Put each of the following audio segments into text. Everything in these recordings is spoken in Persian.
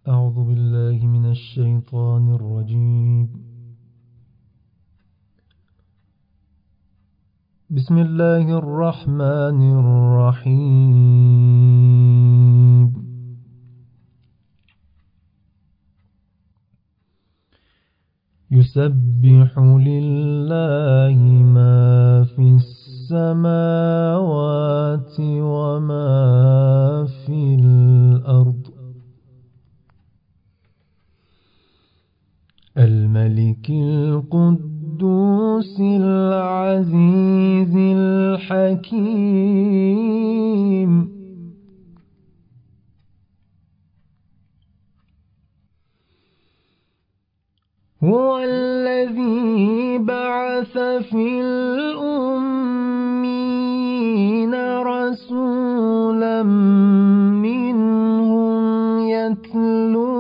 أعوذ بالله من الشيطان الرجيم. بسم الله الرحمن الرحيم. يسبح لله ما في السماوات وما في الأرض، الملك القدوس العزيز الحكيم. هو الذي بعث في الأمين رسولا منهم يتلو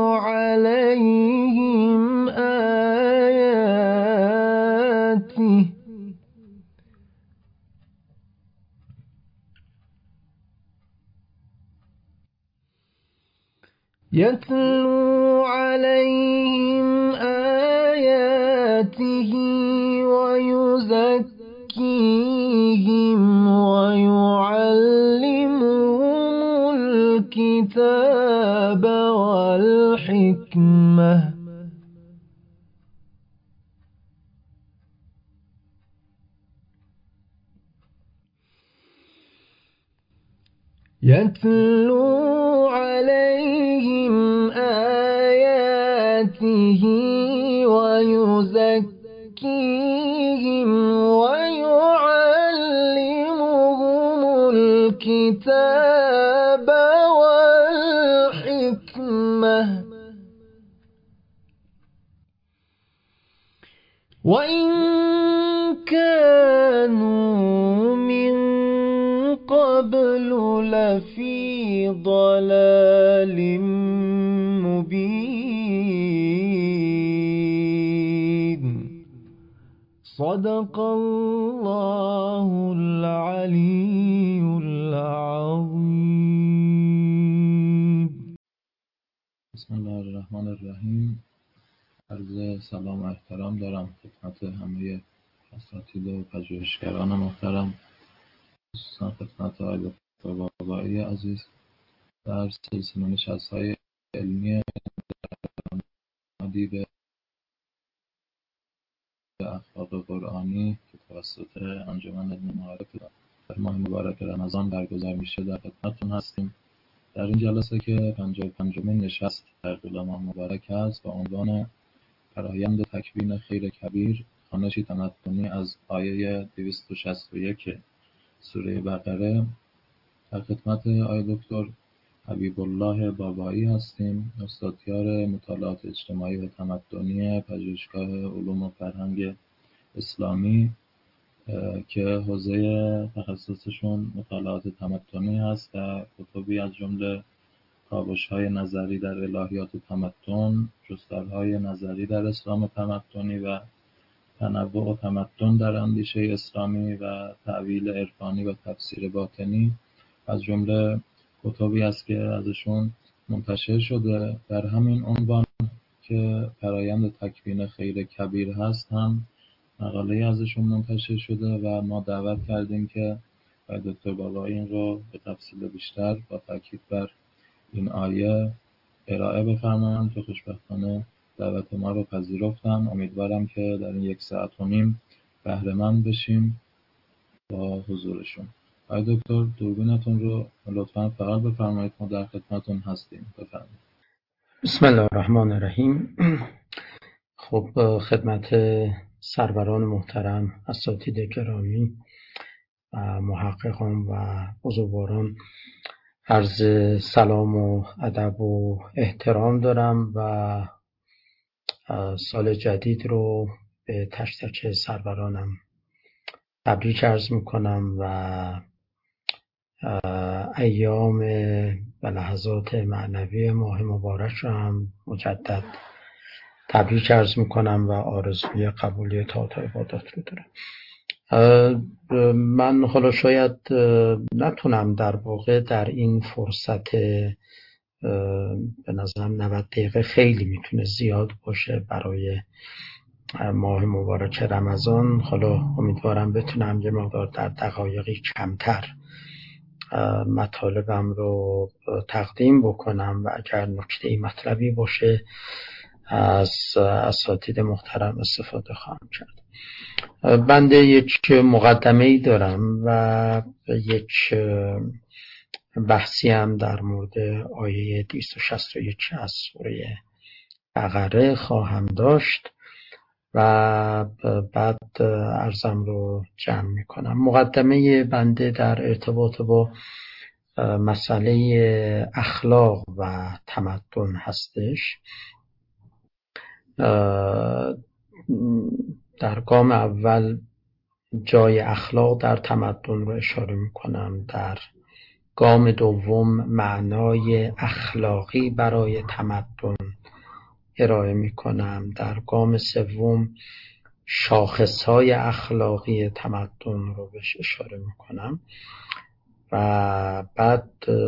عليهم آياته ويزكيهم ويعلمهم الكتاب والحكمة يتلو عليهم آياته ويزكيهم ويعلمهم الكتاب والحكمة وإن كانوا من قبل لفي ضلال مبين. صدق الله العلي العظيم. بسم الله الرحمن الرحیم. عرض سلام و احترام دارم خدمت همه اساتید و پژوهشگران محترم، خصوصا خدمت آقای دکتر بابایی عزیز در سلسله نشست‌های علمی مبنی به اخلاق قرآنی که توسط انجمن علم معارف در ماه مبارک رمضان برگزار میشه در خدمتتون هستیم. در این جلسه که 55مین نشست در طول ماه مبارک است با عنوان فرایند تکوین خیر کبیر، خوانشی تمدنی از آیه 261 سوره بقره، در خدمت آقای دکتر حبیب الله بابایی هستیم، استادیار مطالعات اجتماعی و تمدنی پژوهشگاه علوم و فرهنگ اسلامی که حوزه تخصصشون مطالعات تمدنی هست و کتبی از جمله کاوش‌های نظری در الهیات تمدن، جسترهای نظری در اسلام تمدنی و تنوع تمدن در اندیشه اسلامی و تأویل عرفانی و تفسیر باطنی از جمله کتبی است که ازشون منتشر شده. در همین عنوان که فرایند تکوین خیر کبیر هست هم مقاله ازشون منتشر شده و ما دعوت کردیم که دکتر بابایی این رو به تفصیل بیشتر با تاکید بر این آیه ارائه بفرمایند که خوشبختانه دعوت ما رو پذیرفتن. امیدوارم که در این 1.5 ساعت بهره مند بشیم با حضورشون. آقای دکتر دوربینتون رو لطفاً فقط بفرمایید، ما در خدمتتون هستیم. بفرمایید. بسم الله الرحمن الرحیم. خب خدمت سروران محترم، اساتید گرامی و محققان و بزرگواران عرض سلام و ادب و احترام دارم و سال جدید رو به تک تک سرورانم تبریک عرض میکنم و ایام و لحظات معنوی ماه مبارک رو هم مجدد تبریک عرض میکنم و آرزوی قبولی طاعات و عبادات رو دارم. من حالا شاید نتونم در واقع در این فرصت به نظرم 90 دقیقه خیلی میتونه زیاد باشه برای ماه مبارک رمضان. حالا امیدوارم بتونم یه مقدار در دقایقی کمتر مطالبم رو تقدیم بکنم و اگر نکته مطلبی باشه از اساتید محترم استفاده خواهم کرد. بنده یک مقدمه‌ای دارم و یک بحثی هم در مورد آیه 261 از سوره بقره خواهم داشت و بعد عرضم رو جمع میکنم. مقدمه بنده در ارتباط با مسئله اخلاق و تمدن هستش. در گام اول جای اخلاق در تمدن رو اشاره میکنم، در گام دوم معنای اخلاقی برای تمدن ارائه میکنم، در گام سوم شاخصهای اخلاقی تمدن رو بهش اشاره میکنم و بعد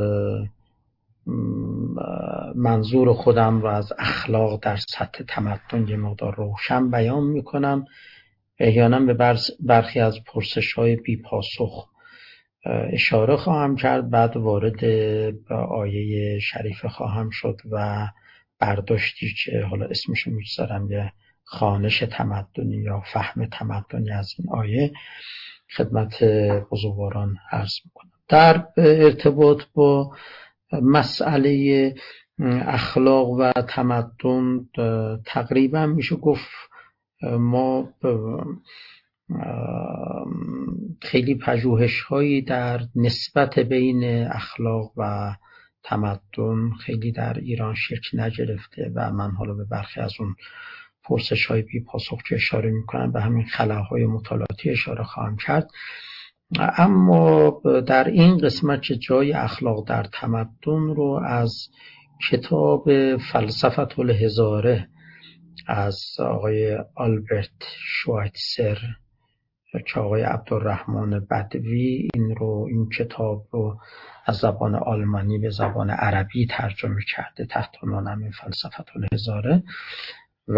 منظور خودم رو از اخلاق در سطح تمدن یه مقدار روشن بیان میکنم. احیانا به برخی از پرسش‌های بی پاسخ اشاره خواهم کرد، بعد وارد آیه شریفه خواهم شد و برداشتی که حالا اسمشو میگذارم یه خوانش تمدنی یا فهم تمدنی از این آیه خدمت بزرگواران عرض میکنم. در ارتباط با مسئله اخلاق و تمدن تقریبا میشه گفت ما خیلی پژوهش‌هایی در نسبت بین اخلاق و تمدن خیلی در ایران شکل نگرفته و من حالا به برخی از اون پرسش‌های بی پاسخ که اشاره می‌کنم به همین خلاهای مطالعاتی اشاره خواهم کرد. اما در این قسمت که جای اخلاق در تمدن رو از کتاب فلسفه الهزاره از آقای آلبرت شوایتسر که آقای عبدالرحمن بدوی این کتاب رو از زبان آلمانی به زبان عربی ترجمه کرده تحت عنوان فلسفه الهزاره و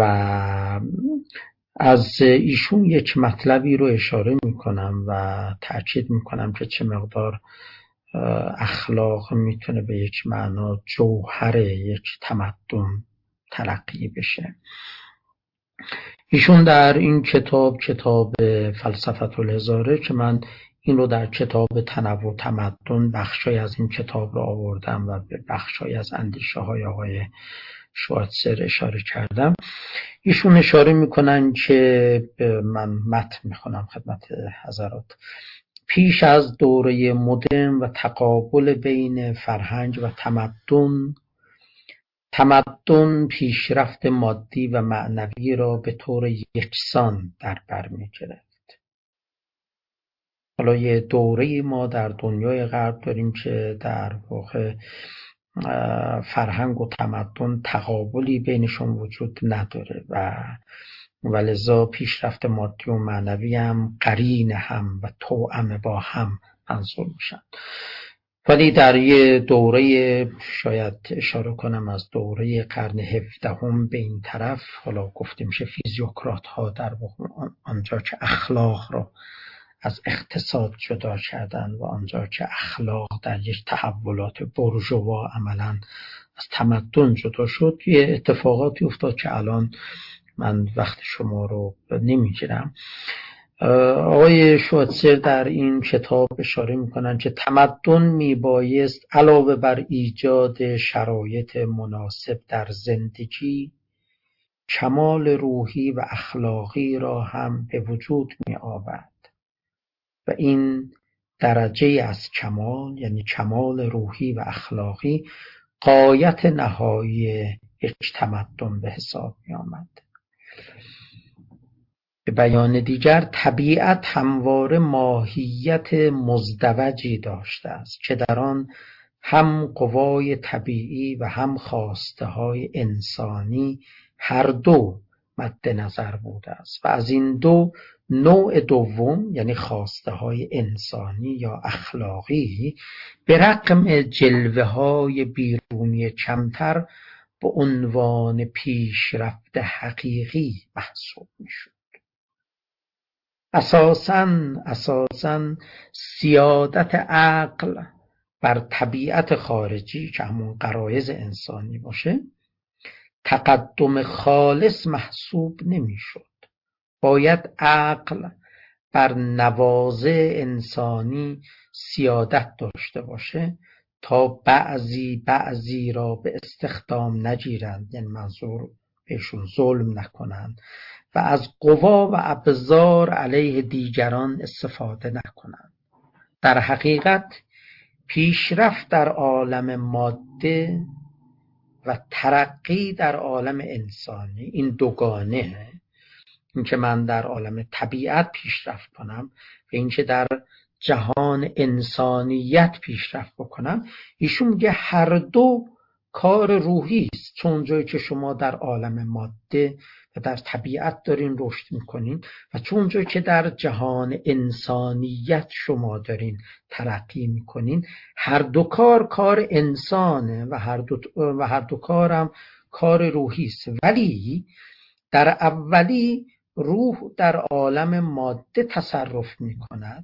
از ایشون یک مطلبی رو اشاره میکنم و تأکید میکنم که چه مقدار اخلاق میتونه به یک معنا جوهر یک تمدن تلقی بشه. ایشون در این کتاب فلسفه الهزاره که من این رو در کتاب تنوع تمدن بخشای از این کتاب رو آوردم و به بخشای از اندیشه های آقای شوایتسر اشاره کردم. ایشون اشاره میکنن که من متن میخونم خدمت حضرات. پیش از دوره مدرن و تقابل بین فرهنگ و تمدن پیشرفت مادی و معنوی را به طور یکسان در بر می‌گرفت. حالا یه دوره ما در دنیای غرب داریم که در واقع فرهنگ و تمدن تقابلی بینشون وجود نداره و لذا پیشرفت مادی و معنوی هم قرین هم و توأم با هم منظور میشن. ولی در یه دوره شاید اشاره کنم از دوره قرن 17 به این طرف، حالا گفتیم که فیزیوکرات ها در آنجا که اخلاق رو از اقتصاد جدا کردن و آنجا که اخلاق در یک تحولات بورژوا عملا از تمدن جدا شد، یه اتفاقاتی افتاد که الان من وقت شما رو نمیگیرم. آقای شوایتسر در این کتاب اشاره میکنن که تمدن میبایست علاوه بر ایجاد شرایط مناسب در زندگی، کمال روحی و اخلاقی را هم به وجود می آورد و این درجه از کمال، یعنی کمال روحی و اخلاقی، غایت نهایی یک تمدن به حساب می آمد. به بیان دیگر طبیعت همواره ماهیت مزدوجی داشته است که در آن هم قوای طبیعی و هم خواسته های انسانی هر دو مد نظر بوده است و از این دو نوع دوم یعنی خواسته های انسانی یا اخلاقی به رغم جلوه های بیرونی کمتر به عنوان پیشرفت حقیقی محسوب می شود. اساساً سیادت عقل بر طبیعت خارجی که همون غرایز انسانی باشه تقدم خالص محسوب نمیشد. باید عقل بر نوازع انسانی سیادت داشته باشه تا بعضی را به استخدام نگیرند، یعنی منظور بهشون ظلم نکنند و از قوا و ابزار علیه دیگران استفاده نکنند. در حقیقت پیشرفت در عالم ماده و ترقی در عالم انسانی این دوگانه، این که من در عالم طبیعت پیشرفت کنم و این که در جهان انسانیت پیشرفت بکنم، ایشون میگه هر دو کار روحی است. چون جایی که شما در عالم ماده و در طبیعت دارین رشد میکنین و چون جایی که در جهان انسانیت شما دارین ترقی میکنین، هر دو کار انسانه و هر دو کارم کار روحی است. ولی در اولی روح در عالم ماده تصرف میکند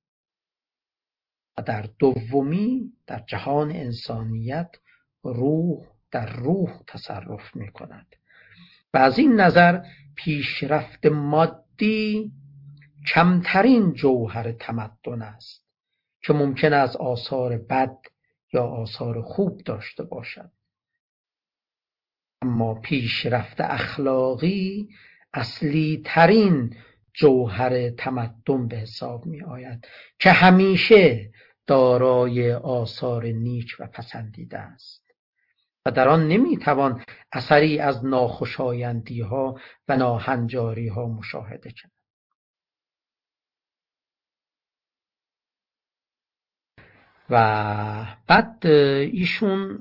و در دومی در جهان انسانیت روح در روح تصرف می کند و از این نظر پیشرفت مادی کمترین جوهر تمدن است که ممکن است آثار بد یا آثار خوب داشته باشد. اما پیشرفت اخلاقی اصلی ترین جوهر تمدن به حساب می آید که همیشه دارای آثار نیک و پسندیده است و در آن نمیتوان اثری از ناخوشایندی ها و ناهنجاری ها مشاهده کرد. و بعد ایشون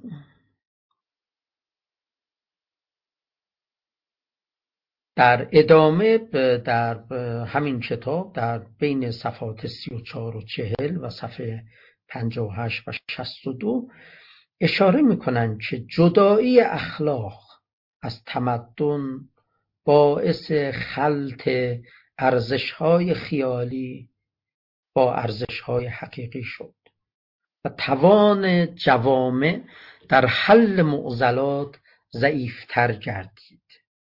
در ادامه در همین کتاب در بین صفحات 34 و 40 و صفحه 58 و 62 اشاره میکنن که جدایی اخلاق از تمدن باعث خلط ارزش‌های خیالی با ارزش‌های حقیقی شد و توان جوامع در حل معضلات ضعیف‌تر گردید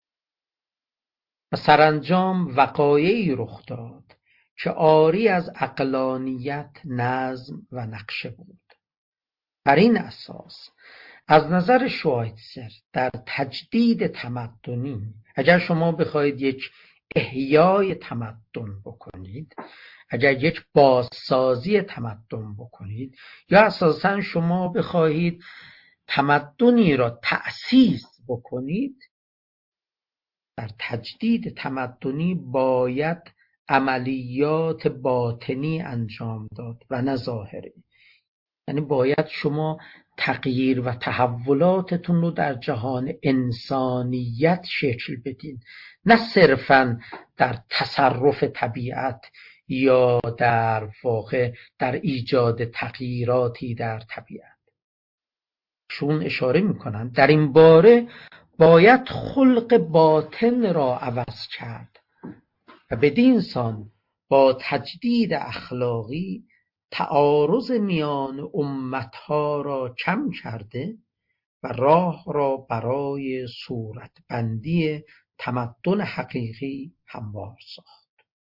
و سرانجام وقایعی رخ داد که عاری از عقلانیت، نظم و نقشه بود. بر این اساس از نظر شوایتزر در تجدید تمدنی، اگر شما بخواید یک احیای تمدن بکنید، اگر یک بازسازی تمدن بکنید، یا اساساً شما بخواهید تمدنی را تأسیس بکنید، در تجدید تمدنی باید عملیات باطنی انجام داد و نه ظاهری. یعنی باید شما تغییر و تحولاتتون رو در جهان انسانیت شکل بدین، نه صرفاً در تصرف طبیعت یا در واقع در ایجاد تغییراتی در طبیعت. شون اشاره میکنن در این باره باید خلق باطن را عوض کرد و بدین سان با تجدید اخلاقی تعارض میان امتها را کم کرده و راه را برای صورتبندی تمدن حقیقی هموار ساخت.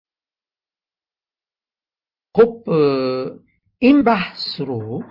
خب این بحث رو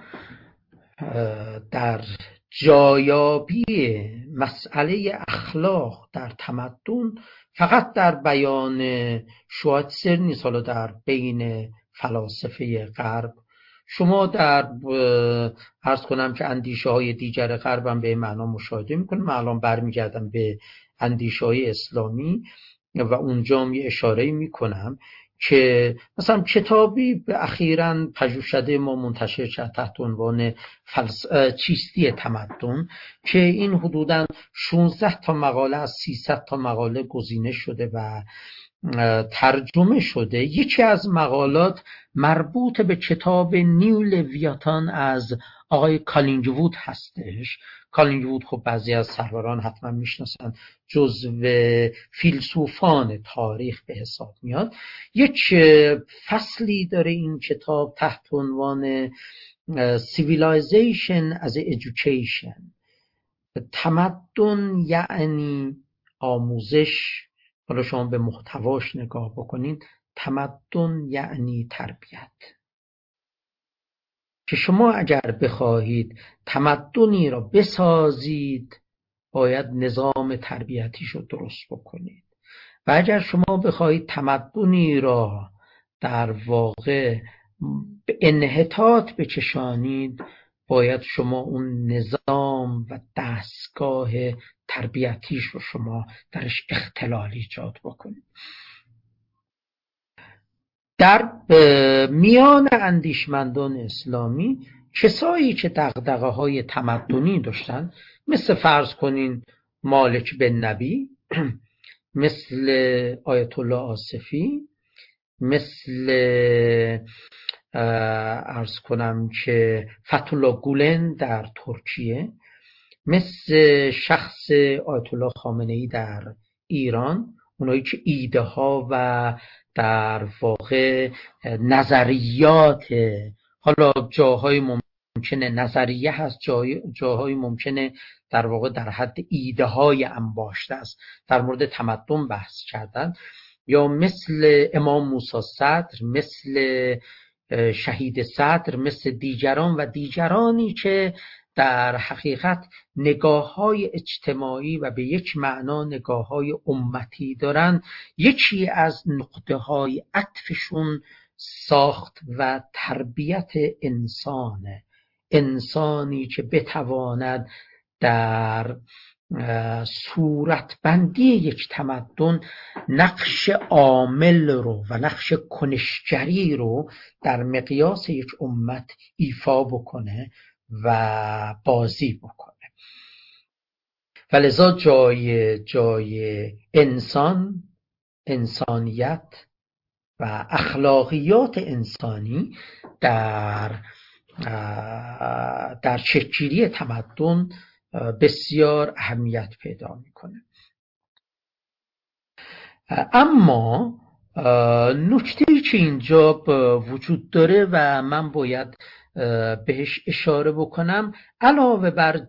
در جایابی مسئله اخلاق در تمدن فقط در بیان شوایتزر نیست، حالا در بین فلاسفه غرب شما در عرض کنم که اندیشه های دیگر غرب هم به معنا مشاهده میکنم. من الان برمیگردم به اندیشه های اسلامی و اونجا می اشاره میکنم که مثلا کتابی به اخیراً پژوهشده ما منتشر شد تحت عنوان چیستی تمدن که این حدوداً 16 تا مقاله از 300 تا مقاله گزینه شده و ترجمه شده. یکی از مقالات مربوط به کتاب نیو لویاتان از آقای کالینگوود هستش. کالینگوود خب بعضی از سروران حتما میشناسن، جزو فیلسوفان تاریخ به حساب میاد. یک فصلی داره این کتاب تحت عنوان Civilization as Education. تمدن یعنی آموزش. حالا شما به محتواش نگاه بکنید، تمدن یعنی تربیت. که شما اگر بخواهید تمدنی را بسازید باید نظام تربیتیش رو درست بکنید و اگر شما بخواهید تمدنی را در واقع به انحطاط بچشانید باید شما اون نظام و دستگاه تربیتیش رو شما درش اختلال ایجاد بکنید. در میان اندیشمندان اسلامی کسایی که دغدغه‌های تمدنی داشتن، مثل فرض کنین مالک بن نبی، مثل آیت الله آصفی، مثل عرض کنم که فتح الله گولن در ترکیه، مثل شخص آیت الله خامنه‌ای در ایران، اونایی که ایده ها و در واقع نظریات، حالا جاهای ممکنه نظریه هست، جاهای ممکنه در واقع در حد ایده های انباشته است، در مورد تمدن بحث کردن، یا مثل امام موسی صدر، مثل شهید صدر، مثل دیگران و دیگرانی که در حقیقت نگاه‌های اجتماعی و به یک معنا نگاه‌های امتی دارن. یکی از نقطه‌های عطفشون ساخت و تربیت انسانه، انسانی که بتواند در صورتبندی یک تمدن نقش عامل رو و نقش کنشگری رو در مقیاس یک امت ایفا بکنه و بازی بکنه. و لذا جای انسان، انسانیت و اخلاقیات انسانی در شکل‌گیری تمدن بسیار اهمیت پیدا میکنه. اما نکته‌ای که اینجا وجود داره و من باید بهش اشاره بکنم، علاوه بر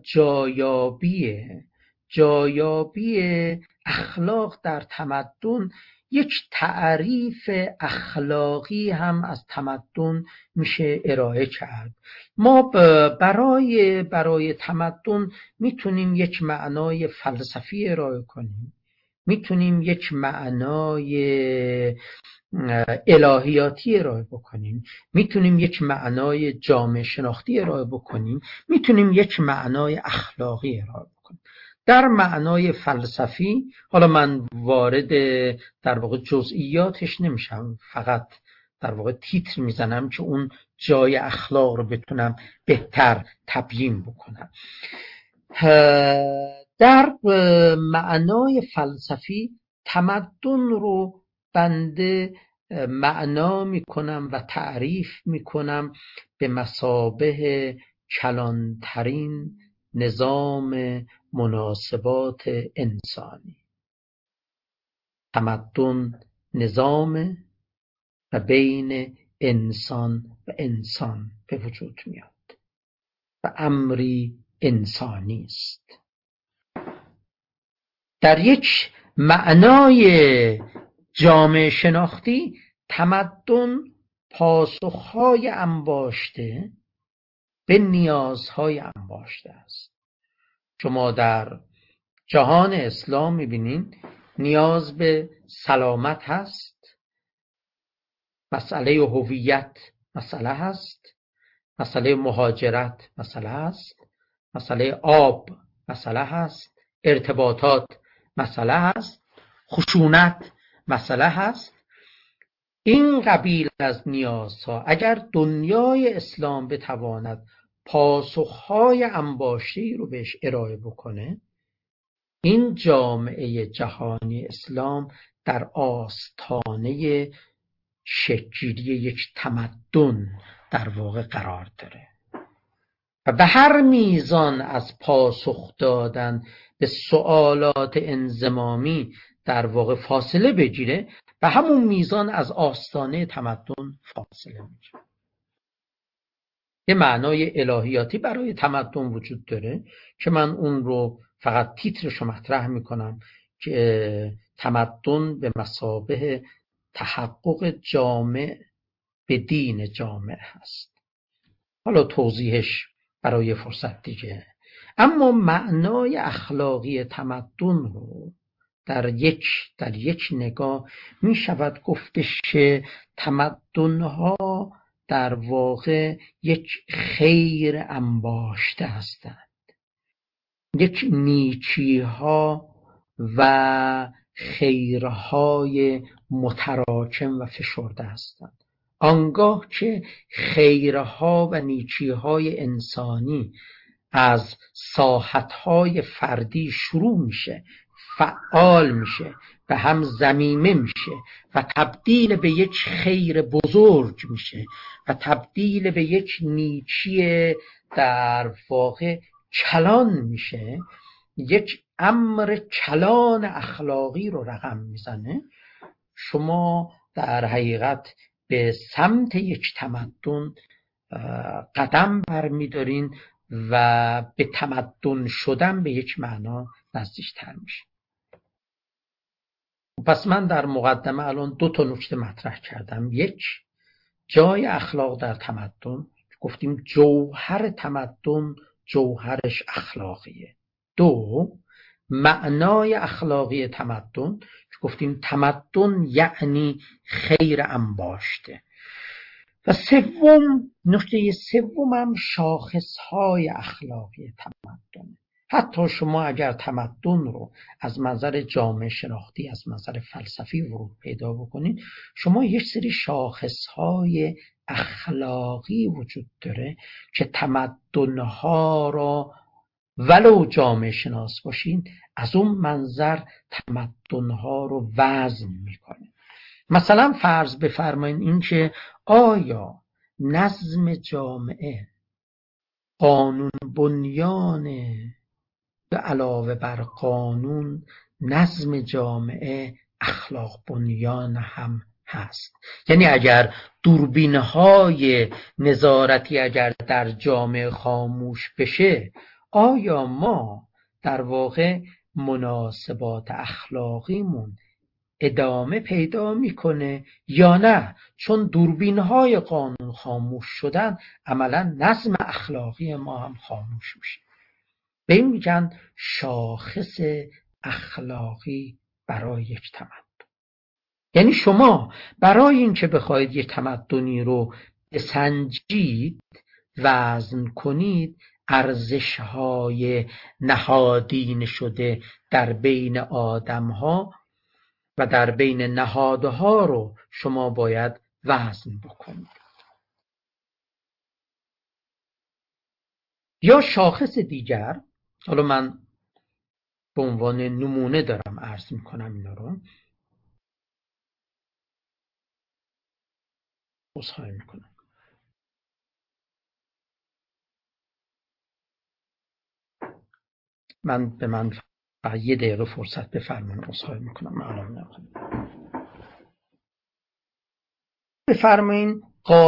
جایابی اخلاق در تمدن، یک تعریف اخلاقی هم از تمدن میشه ارائه کرد. ما برای تمدن میتونیم یک معنای فلسفی ارائه کنیم، میتونیم یک معنای الهیاتی ارائه بکنیم، میتونیم یک معنای جامعه شناختی ارائه بکنیم، میتونیم یک معنای اخلاقی ارائه بکنیم. در معنای فلسفی، حالا من وارد در واقع جزئیاتش نمیشم، فقط در واقع تیتر میزنم که اون جای اخلاق رو بتونم بهتر تبیین بکنم. در معنای فلسفی تمدن رو بنده معنا میکنم و تعریف میکنم به مثابه کلانترین نظام مناسبات انسانی. تمدن نظام و بین انسان و انسان به وجود میاد و امری انسانی است. در یک معنای جامعه شناختی، تمدن پاسخهای انباشته به نیازهای انباشته است. شما در جهان اسلام میبینین نیاز به سلامت هست، مسئله هویت مسئله هست، مسئله مهاجرت مسئله هست، مسئله آب مسئله هست، ارتباطات مسئله هست، خشونت مسئله هست. این قبیل از نیازها اگر دنیای اسلام بتواند پاسخهای انباشته‌ای رو بهش ارائه بکنه، این جامعه جهانی اسلام در آستانه شکل‌گیری یک تمدن در واقع قرار داره و به هر میزان از پاسخ دادن به سوالات انضمامی در واقع فاصله بگیره، به همون میزان از آستانه تمدن فاصله میگیره. یه معنای الهیاتی برای تمدن وجود داره که من اون رو فقط تیترش رو مطرح میکنم که تمدن به مثابه تحقق جامع به دین جامع هست. حالا توضیحش برای فرصت دیگه. اما معنای اخلاقی تمدن رو در یک نگاه می شود گفتش که تمدن‌ها در واقع یک خیر انباشته هستند، یک نیکی‌ها و خیرهای متراکم و فشرده هستند. آنگاه که خیرها و نیکی‌های انسانی از ساحت‌های فردی شروع میشه، فعال میشه، به هم ضمیمه میشه و تبدیل به یک خیر بزرگ میشه و تبدیل به یک نیکی در واقع کلان میشه، یک امر کلان اخلاقی رو رقم میزنه. شما در حقیقت به سمت یک تمدن قدم برمیدارین و به تمدن شدن به یک معنا نزدیکتر میشه. پس من در مقدمه الان 2 نکته مطرح کردم. یک، جای اخلاق در تمدن، گفتیم جوهر تمدن جوهرش اخلاقیه. 2، معنای اخلاقی تمدن، گفتیم تمدن یعنی خیر انباشته. و نکته سوم هم شاخصهای اخلاقی تمدن. حتی شما اگر تمدن رو از منظر جامعه شناختی، از منظر فلسفی ورود پیدا بکنید، شما یک سری شاخصهای اخلاقی وجود داره که تمدنها را ولو جامعه شناس باشین از اون منظر تمدنها رو وزن میکنه. مثلا فرض بفرمایید این که آیا نظم جامعه قانون بنیانه، به علاوه بر قانون نظم جامعه اخلاق بنیان هم هست؟ یعنی اگر دوربین‌های نظارتی اگر در جامعه خاموش بشه، آیا ما در واقع مناسبات اخلاقیمون ادامه پیدا میکنه یا نه؟ چون دوربین‌های قانون خاموش شدن، عملا نظم اخلاقی ما هم خاموش میشه. به این میگن شاخص اخلاقی برای یک تمدن. یعنی شما برای اینکه بخواید یک تمدنی رو بسنجید، وزن کنید، ارزش‌های نهادینه شده در بین آدم‌ها و در بین نهادها رو شما باید وزن بکنید. یا شاخص دیگر، حالا من به عنوان نمونه دارم عرض میکنم اینا رو. عذرخواهی میکنم. به من فقط 1 دقیقه فرصت بفرمایید. عذرخواهی میکنم. من الان نمیخوام. بفرمایید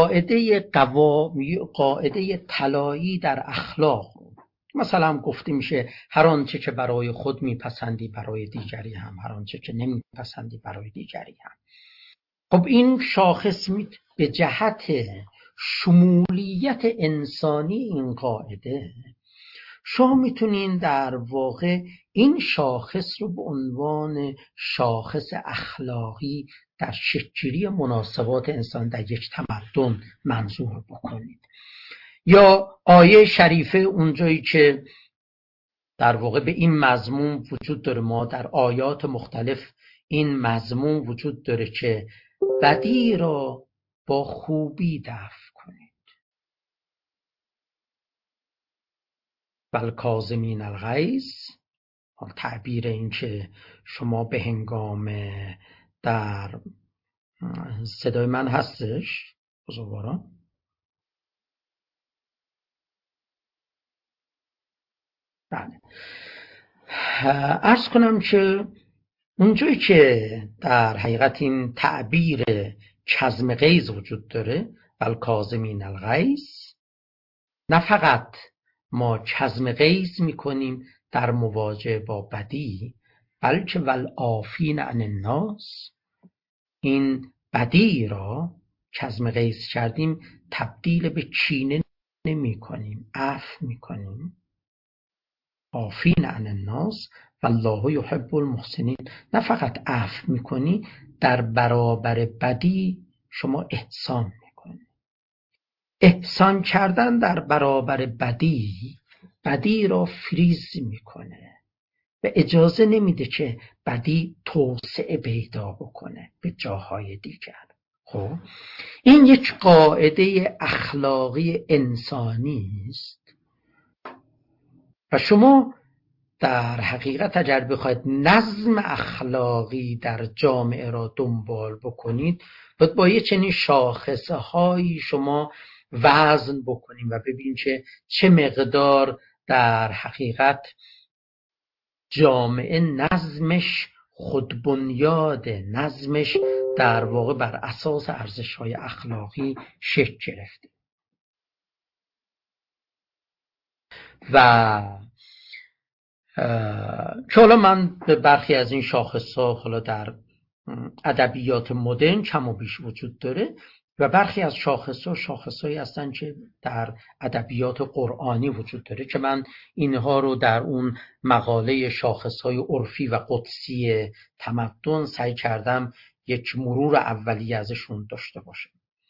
قاعده طلایی در اخلاق، مثلا گفته میشه هر آنچه که برای خود میپسندی برای دیگری هم، هر آنچه که نمیپسندی برای دیگری هم. خب این شاخص به جهت شمولیت انسانی این قاعده، شما میتونین در واقع این شاخص رو به عنوان شاخص اخلاقی در شکل‌گیری مناسبات انسان در یک تمدن منظور بکنید. یا آیه شریفه اونجایی که در واقع به این مضمون وجود داره، ما در آیات مختلف این مضمون وجود داره که بدی را با خوبی دفع کنید. والکاظمین الغیظ، تعبیر این که شما به هنگام در صدای من هستش بزرگواران؟ بله. عرض کنم که اونجایی که در حقیقت این تعبیر کظم غیظ وجود داره، والکاظمین الغیظ، نه فقط ما کظم غیظ میکنیم در مواجهه با بدی، بلکه والعافین عن الناس، این بدی را کظم غیظ کردیم تبدیل به کینه نمی کنیم، عفو میکنیم. عافین عن الناس والله یحب المحسنین، نه فقط عفو میکنی، در برابر بدی شما احسان میکنی. احسان کردن در برابر بدی را فریز میکنه و اجازه نمیده که بدی توسعه پیدا بکنه به جاهای دیگر. خب این یک قاعده اخلاقی انسانی است و شما در حقیقت اگر بخواید نظم اخلاقی در جامعه را دنبال بکنید، باید با یه چنین شاخصه هایی شما وزن بکنید و ببینید که چه مقدار در حقیقت جامعه نظمش خودبنیاده، نظمش در واقع بر اساس ارزش‌های اخلاقی شکل گرفته. و که حالا من به برخی از این شاخص‌ها حالا در ادبیات مدرن کم و بیش وجود داره و برخی از شاخص‌هایی هستن که در ادبیات قرآنی وجود داره که من اینها رو در اون مقاله شاخص‌های عرفی و قدسی تمدن سعی کردم یک مرور اولیه ازشون داشته باشم.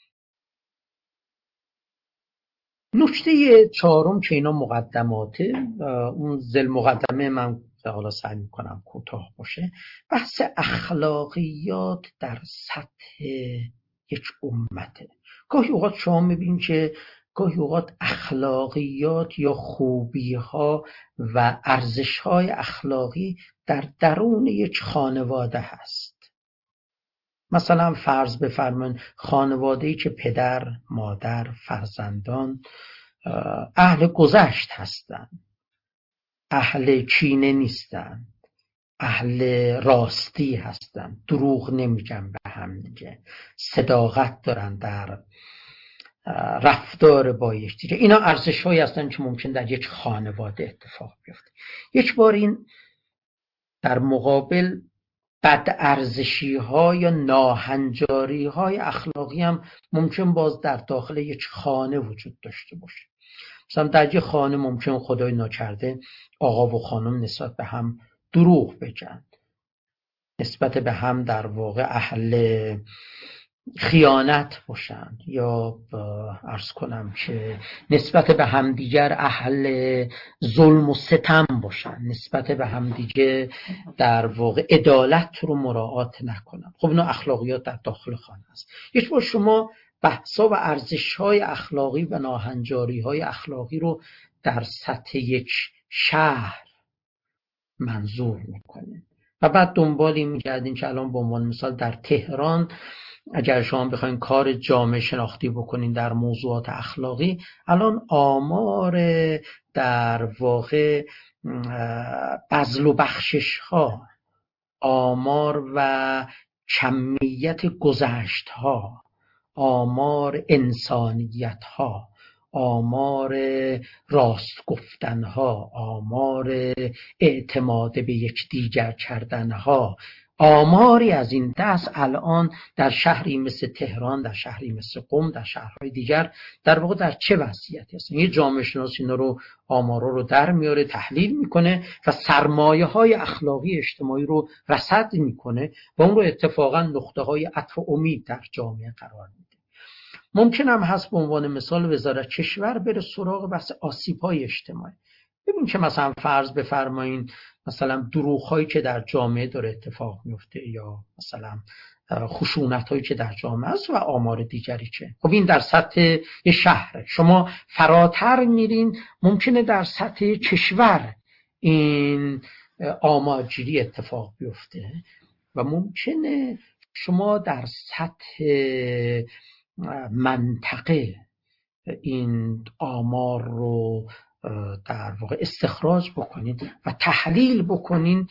نکته چهارم که اینا مقدماته، اون ذیل مقدمه من حالا سعی میکنم کوتاه باشه، بحث اخلاقیات در سطح یک امته. گاهی اوقات شما میبینید که گاهی اوقات اخلاقیات یا خوبی‌ها و ارزش‌های اخلاقی در درون یک خانواده هست. مثلا فرض بفرمایید خانواده‌ای که پدر، مادر، فرزندان اهل گذشت هستند، اهل کینه نیستند، اهل راستی هستند، دروغ نمیگن به هم دیگه، صداقت دارن در رفتار با یکدیگه. اینا ارزش‌هایی هستند که ممکن در یک خانواده اتفاق بیفته. یک بار این در مقابل بد ارزشی ها یا ناهنجاری های اخلاقی هم ممکن باز در داخل یک خانه وجود داشته باشه. مثلا در یک خانه ممکن خدای ناکرده آقا و خانم نسبت به هم دروغ بگن، نسبت به هم در واقع اهل خیانت باشند، یا عرض کنم که نسبت به همدیگر اهل ظلم و ستم باشند، نسبت به همدیگه در واقع عدالت رو مراعات نکنند. خب اینا اخلاقیات در داخل خانه است. یک بار شما بحثا و ارزش‌های اخلاقی و ناهنجاری‌های اخلاقی رو در سطح یک شهر منظور میکنید و بعد دنبالی می‌کردین که الان به عنوان مثال در تهران اگر شما بخواید کار جامعه شناختی بکنین در موضوعات اخلاقی، الان آمار در واقع بذل و بخشش ها، آمار و کمیت گذشت ها، آمار انسانیت ها، آمار راست گفتن ها، آمار اعتماد به یکدیگر کردن ها، آماری از این دست الان در شهری مثل تهران، در شهری مثل قم، در شهرهای دیگر در واقع در چه وضعیتی هستن؟ یه جامعه شناس اینا رو آمارا رو در میاره، تحلیل میکنه و سرمایه های اخلاقی اجتماعی رو رصد میکنه و اون رو اتفاقا نقطه های عطف و امید در جامعه قرار میده. ممکن هم هست به عنوان مثال وزارت کشور بره سراغ بحث آسیب‌های اجتماعی. ببین که مثلا فرض بفرمایین مثلا دروغ‌هایی که در جامعه داره اتفاق میفته یا مثلا خشونت هایی که در جامعه است و آمار دیگری چه. خب این در سطح شهر. شما فراتر میرین ممکنه در سطح کشور این آمارگیری اتفاق بیفته و ممکنه شما در سطح منطقه این آمار رو در واقع استخراج بکنین و تحلیل بکنین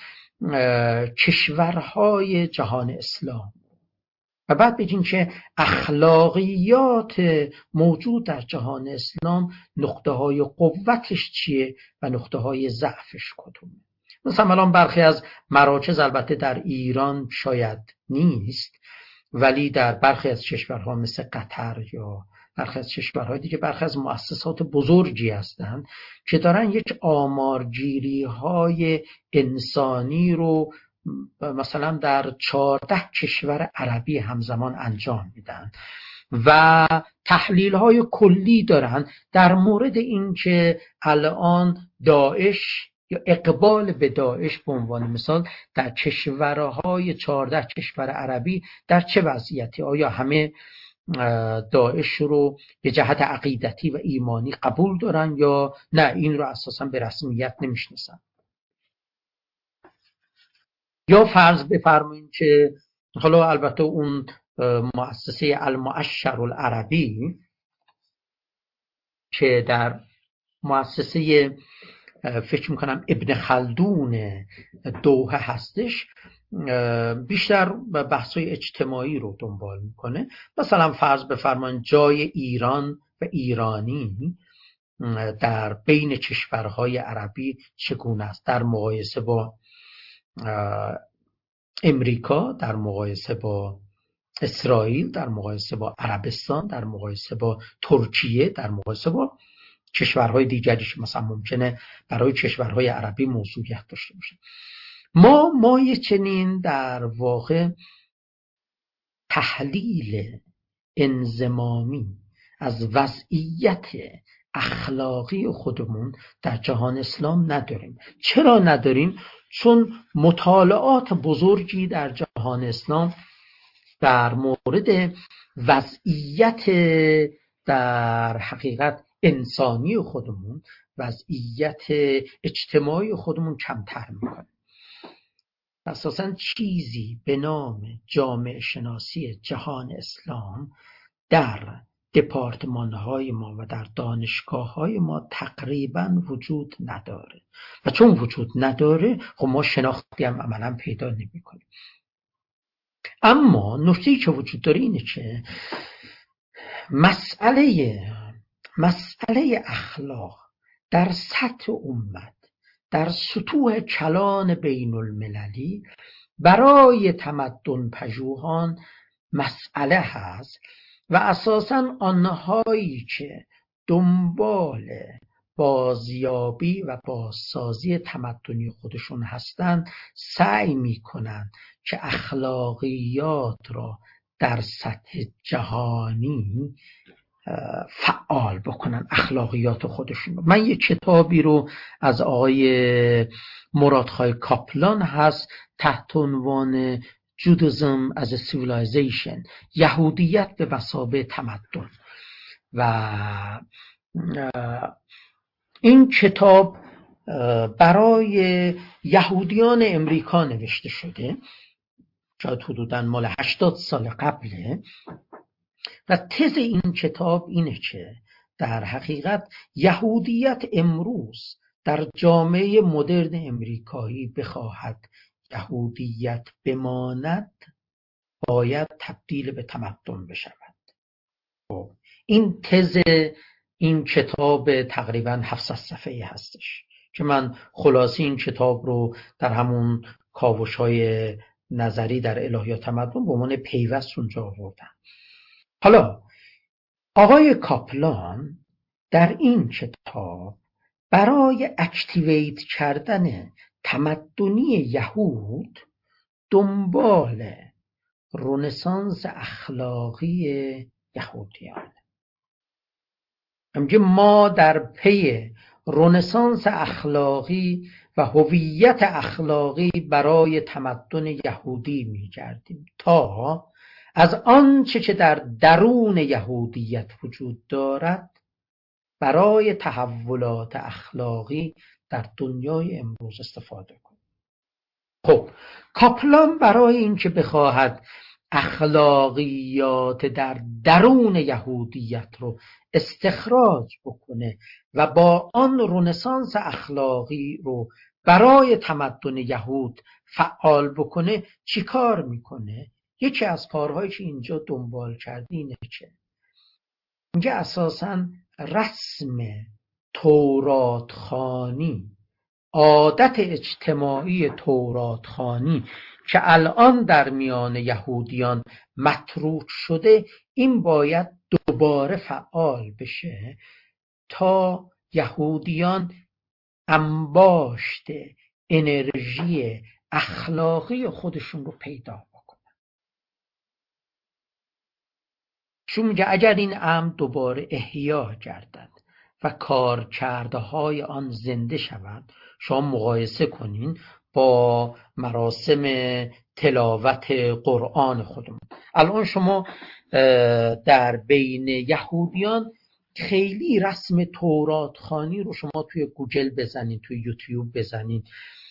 کشورهای جهان اسلام و بعد بگین که اخلاقیات موجود در جهان اسلام نقطه های قوتش چیه و نقطه های ضعفش کدومه. مثلا الان برخی از مراکز البته در ایران شاید نیست، ولی در برخی از کشورها مثل قطر یا برخی از کشورهای دیگه برخی از مؤسسات بزرگی هستند که دارن یک آمارگیری های انسانی رو مثلا در 14 کشور عربی همزمان انجام میدن و تحلیل های کلی دارن در مورد اینکه الان داعش یا اقبال به داعش به عنوان مثال در کشورهای 14 کشور عربی در چه وضعیتی. آیا همه داعش رو به جهت عقیدتی و ایمانی قبول دارن یا نه این رو اساسا به رسمیت نمیشناسن. یا فرض بفرمایید که حالا البته اون مؤسسه المؤشر العربی که در مؤسسه فکر میکنم ابن خلدون دوحه هستش بیشتر بحث‌های اجتماعی رو دنبال میکنه. مثلا فرض بفرمایید جای ایران و ایرانی در بین کشورهای عربی چگونه است در مقایسه با امریکا، در مقایسه با اسرائیل، در مقایسه با عربستان، در مقایسه با ترکیه، در مقایسه با کشورهای دیگری که مثلا ممکنه برای کشورهای عربی موضوعیت داشته باشه. ما یه چنین در واقع تحلیل انضمامی از وضعیت اخلاقی خودمون در جهان اسلام نداریم. چرا نداریم؟ چون مطالعات بزرگی در جهان اسلام در مورد وضعیت در حقیقت انسانی خودمون، وضعیت اجتماعی خودمون کمتر میکنه. اساساً چیزی به نام جامعه شناسی جهان اسلام در دپارتمان‌های ما و در دانشگاه‌های ما تقریباً وجود نداره و چون وجود نداره خب ما شناختی هم عملاً پیدا نمی‌کنیم. اما نکته‌ای که وجود داره اینه که مسئله اخلاق در سطح امت، در سطوح کلان بین المللی برای تمدن پژوهان مسئله هست و اساساً آنهایی که دنبال بازیابی و بازسازی تمدنی خودشون هستند سعی میکنند که اخلاقیات را در سطح جهانی فعال بکنن، اخلاقیات خودشون. من یک کتابی رو از آقای مرادخای کاپلان هست تحت عنوان Judaism as a Civilization، یهودیت به مثابه تمدن، و این کتاب برای یهودیان امریکا نوشته شده، شاید حدوداً مال 80 سال قبله، و تز این کتاب اینه که در حقیقت یهودیت امروز در جامعه مدرن امریکایی بخواهد یهودیت بماند باید تبدیل به تمدن بشود. این تز این کتاب تقریباً 700 صفحه‌ای هستش که من خلاصی این کتاب رو در همون کاوش‌های نظری در الهیات تمدن به عنوان پیوست اونجا آوردم. حالا آقای کاپلان در این کتاب برای اکتیویت کردن تمدنی یهود دنبال رنسانس اخلاقی یهودیان. میگه ما در پی رنسانس اخلاقی و هویت اخلاقی برای تمدن یهودی می‌گردیم تا از آنچه که در درون یهودیت وجود دارد برای تحولات اخلاقی در دنیای امروز استفاده کنیم. خب کاپلان برای اینکه بخواهد اخلاقیات در درون یهودیت رو استخراج بکنه و با آن رنسانس اخلاقی رو برای تمدن یهود فعال بکنه چی کار میکنه؟ یکی از کارهایی که اینجا دنبال کرده اینه که اینجا اساساً رسم تورات خوانی، عادت اجتماعی تورات خوانی که الان در میان یهودیان متروک شده، این باید دوباره فعال بشه تا یهودیان انباشت انرژی اخلاقی خودشون رو پیدا بکنن. چون میگه اگر این امر دوباره احیا گردد و کارکردهای آن زنده شود، شما مقایسه کنین با مراسم تلاوت قرآن خودمون. الان شما در بین یهودیان خیلی رسم تورات خوانی رو شما توی گوگل بزنین، توی یوتیوب بزنین،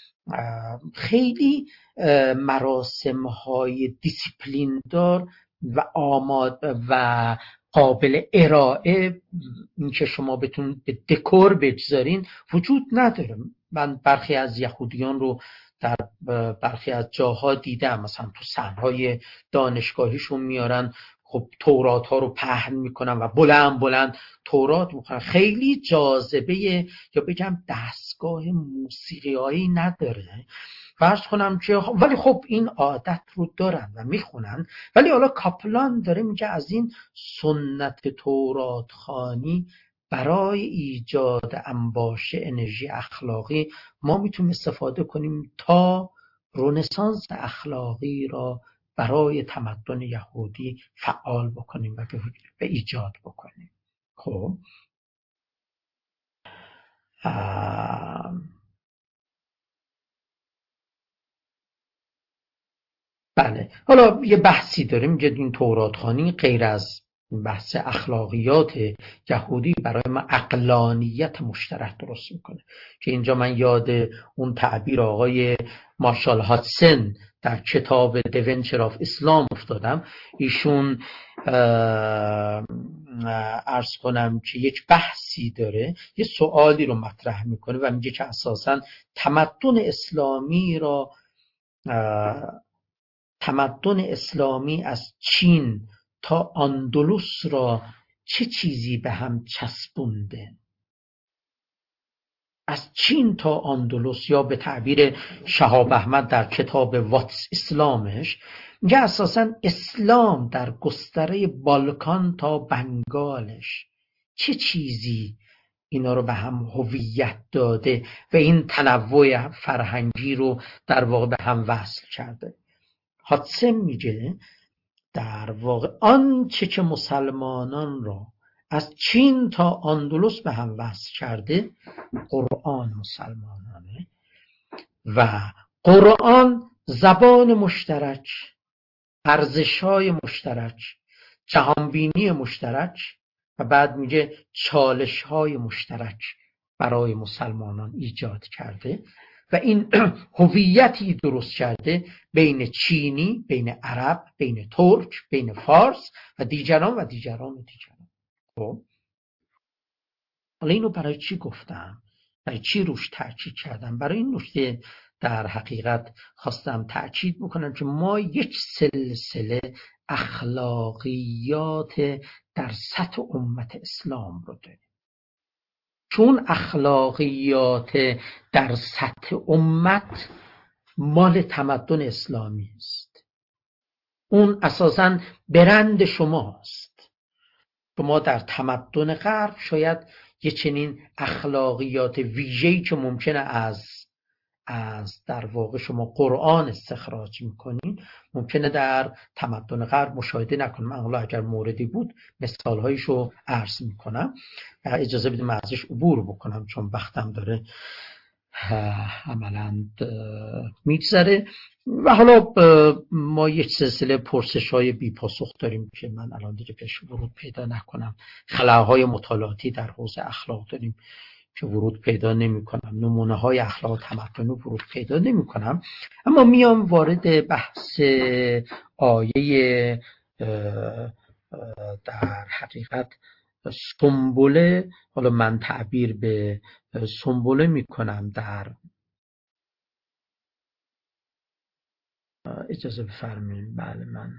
خیلی مراسم های دیسیپلین دار و آماد و قابل ارائه این که شما بتونید به دکور بگذارین وجود نداره. من برخی از یهودیان رو در برخی از جاها دیدم، مثلا تو صحنه‌های دانشگاهیشون میارن، خب تورات ها رو پهن میکنن و بلند بلند تورات میکنن. خیلی جاذبه یا بگم دستگاه موسیقیایی نداره. فرض کنم که ولی خب این عادت رو دارن و میخونن. ولی حالا کاپلان داره میگه از این سنت تورات خوانی برای ایجاد انباشته انرژی اخلاقی ما میتونیم استفاده کنیم تا رنسانس اخلاقی را برای تمدن یهودی فعال بکنیم و به ایجاد بکنیم. خب بله، حالا یه بحثی داریم که این تورات خوانی غیر از بحث اخلاقیات یهودی برای ما عقلانیت مشترک درست میکنه، که اینجا من یاد اون تعبیر آقای مارشال هاتسن در کتاب The Venture of Islam افتادم. ایشون عرض کنم که یک بحثی داره، یه سوالی رو مطرح میکنه و میگه که اساساً تمدن اسلامی از چین تا اندلس را چه چیزی به هم چسبونده؟ از چین تا اندلس، یا به تعبیر شهاب احمد در کتاب واتس اسلامش میگه اساساً اسلام در گستره بالکان تا بنگالش چه چیزی اینا رو به هم هویت داده و این تنوع فرهنگی رو در واقع به هم وصل کرده. هاتسن میگه در واقع آنچه که مسلمانان را از چین تا اندلس به هم وصل کرده قرآن مسلمانانه و قرآن زبان مشترک، ارزش‌های مشترک، جهانبینی مشترک و بعد میگه چالش‌های مشترک برای مسلمانان ایجاد کرده و این هویتی درست کرده بین چینی، بین عرب، بین ترک، بین فارس و دیگران. خب حالا اینو برای چی گفتم؟ برای چی روش تاکید کردم؟ برای این نکته در حقیقت خواستم تاکید بکنم که ما یک سلسله اخلاقیات در سطح امت اسلام رو داریم. چون اخلاقیات در سطح امت مال تمدن اسلامی است، اون اساساً برند شماست. شما در تمدن غرب شاید یه چنین اخلاقیات ویژه‌ای که ممکنه از در واقع شما قرآن استخراج میکنین ممکنه در تمدن غرب مشاهده نکنیم. من حالا اگر موردی بود مثالهایشو عرض میکنم، اجازه بدید من ازش عبور بکنم چون وقتم داره عملاً میگذره. و حالا ما یک سلسله پرسش های بی پاسخ داریم که من الان دیگه پیش ورود پیدا نکنم. خلاهای مطالعاتی در حوزه اخلاق داریم که ورود پیدا نمی کنم، نمونه های اخلاق تمدن ورود پیدا نمی کنم. اما میام وارد بحث آیه در حقیقت سنبله، حالا من تعبیر به سنبله می کنم در اجازه بفرمایید. بله، من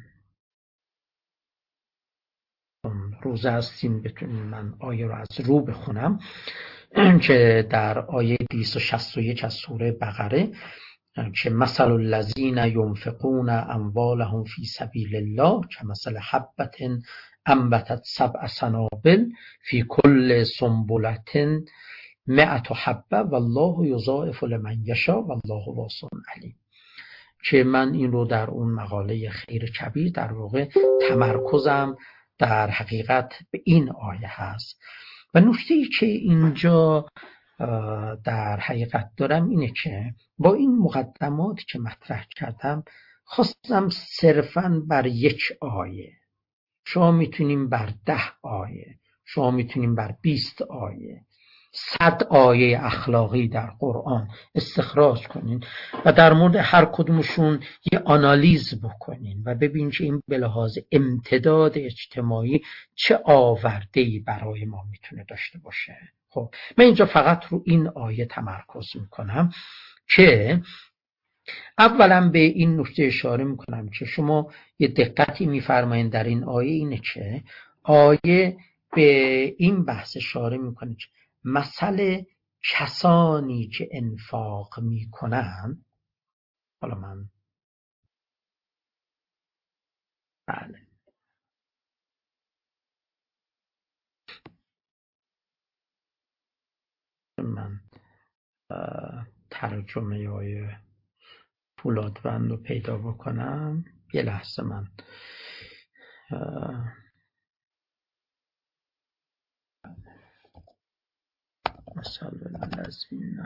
روزه هستیم بتونیم من آیه رو از رو بخونم که در آیه 261 از سوره بقره که مثل الذین ینفقون اموالهم فی سبیل الله کمثل حبة انبتت 7 سنابل فی کل سنبلة 100 حبة والله یضاعف لمن یشاء والله واسع علیم. که من این رو در اون مقاله خیر کبیر در واقع تمرکزم در حقیقت به این آیه هست. و نکته‌ای که اینجا در حقیقت دارم اینه که با این مقدماتی که مطرح کردم خواستم صرفاً بر یک آیه، شما میتونیم بر 10 آیه، شما میتونیم بر 20 آیه، 100 آیه اخلاقی در قرآن استخراج کنین و در مورد هر کدومشون یه آنالیز بکنین و ببینین که این به لحاظ امتداد اجتماعی چه آورده‌ای برای ما میتونه داشته باشه. خب من اینجا فقط رو این آیه تمرکز میکنم که اولا به این نکته اشاره میکنم که شما یه دقتی میفرمایین در این آیه اینه که آیه به این بحث اشاره میکنه که مثل کسانی که انفاق میکنن، حالا من بله من ترجمه آیه فولادوند رو پیدا بکنم. یه لحظه من مثلا الذین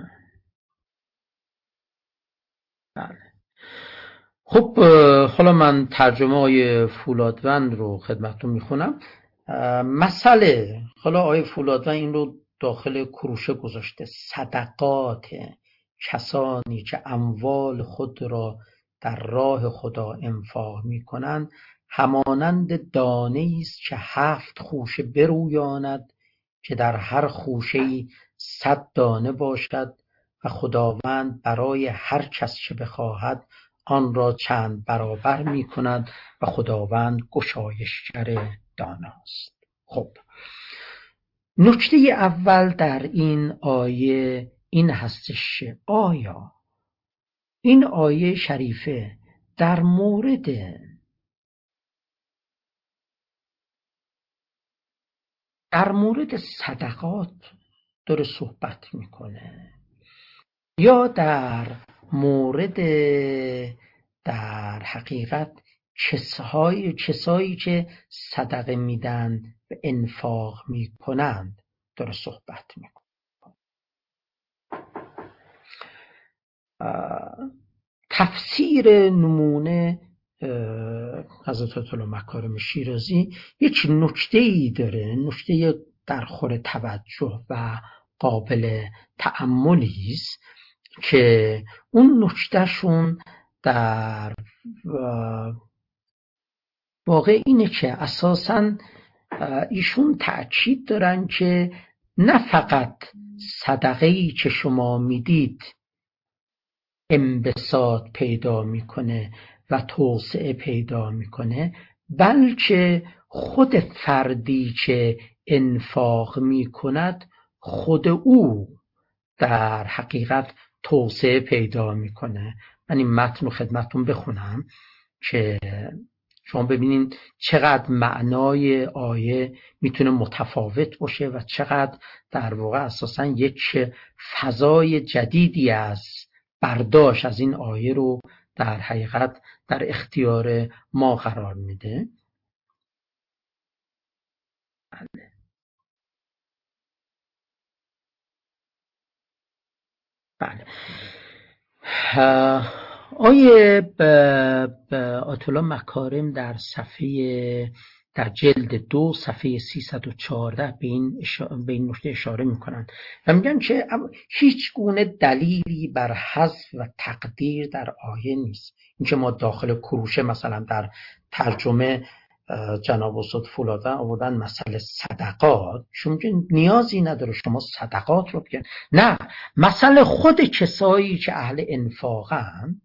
بله. خب حالا من ترجمه آیه فولادوند رو خدمتتون میخونم. مسئله، حالا آیه فولادوند این رو داخل کروشه گذاشته، صدقات کسانی که اموال خود را در راه خدا انفاق میکنند همانند دانه است که 7 خوشه برویاند که در هر خوشه‌ای 100 دانه باشد و خداوند برای هر کس که بخواهد آن را چند برابر می کند و خداوند گشایشگر داناست. خب نکته اول در این آیه این هستش که آیا این آیه شریفه در مورد صدقات داره صحبت میکنه یا در مورد در حقیقت کسایی که صدقه میدن و انفاق میکنند داره صحبت میکنه؟ تفسیر نمونه حضرت آیت الله مکارم شیرازی یک نکته‌ای داره، نکته در خور توجه و قابل تأملی است که اون نکتهشون در واقع اینه که اساساً ایشون تأکید دارن که نه فقط صدقه‌ای که شما میدید انبساط پیدا میکنه و توسعه پیدا میکنه، بلکه خود فردی که انفاق میکند خود او در حقیقت توسعه پیدا میکنه. من این متن رو خدمتتون بخونم که شما ببینین چقدر معنای آیه میتونه متفاوت باشه و چقدر در واقع اساساً یک فضای جدیدی از برداشت از این آیه رو در حقیقت در اختیار ما قرار میده. بله. آیه آیت الله مکارم در جلد 2 صفحه 314 به این نکته اشاره میکنن و میگن که هیچ گونه دلیلی بر حذف و تقدیر در آیه نیست. این که ما داخل کروشه مثلا در ترجمه جناب استاد فولادن آوردن مسئله صدقات، شما نیازی نداره شما صدقات رو بگن، نه، مسئله خود کسایی که اهل انفاقن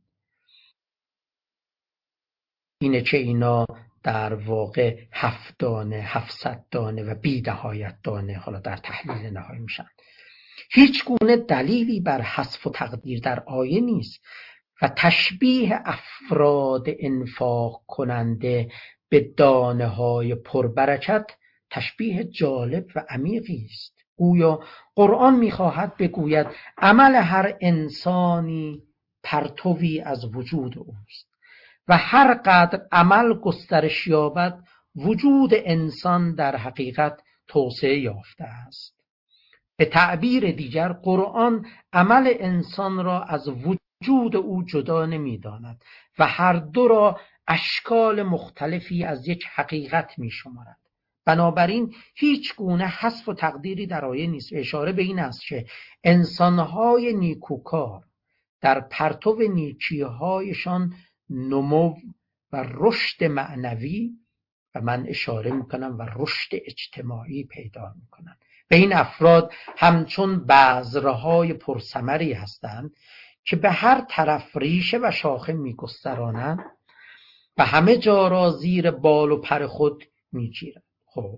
اینه که اینا در واقع 7 دانه 700 دانه و بی نهایت دانه حالا در تحلیل نهایی میشن. هیچ گونه دلیلی بر حذف و تقدیر در آیه نیست و تشبیه افراد انفاق کننده به دانه های پربرکت تشبیه جالب و عمیقی است. گویا قرآن میخواهد بگوید عمل هر انسانی پرتوی از وجود اوست و هر قدر عمل گسترش یابد وجود انسان در حقیقت توسعه یافته است. به تعبیر دیگر قرآن عمل انسان را از وجود او جدا نمی‌داند و هر دو را اشکال مختلفی از یک حقیقت می‌شمارد. بنابراین هیچ گونه حذف و تقدیری در آیه نیست. اشاره به این است که انسان‌های نیکوکار در پرتو نیکی‌هایشان نمو و رشد معنوی و من اشاره می‌کنم و رشد اجتماعی پیدا می‌کنند. و این افراد همچون بذرهای پرثمری هستند که به هر طرف ریشه و شاخه می‌گسترانند و همه جا را زیر بال و پر خود می‌گیرند. خب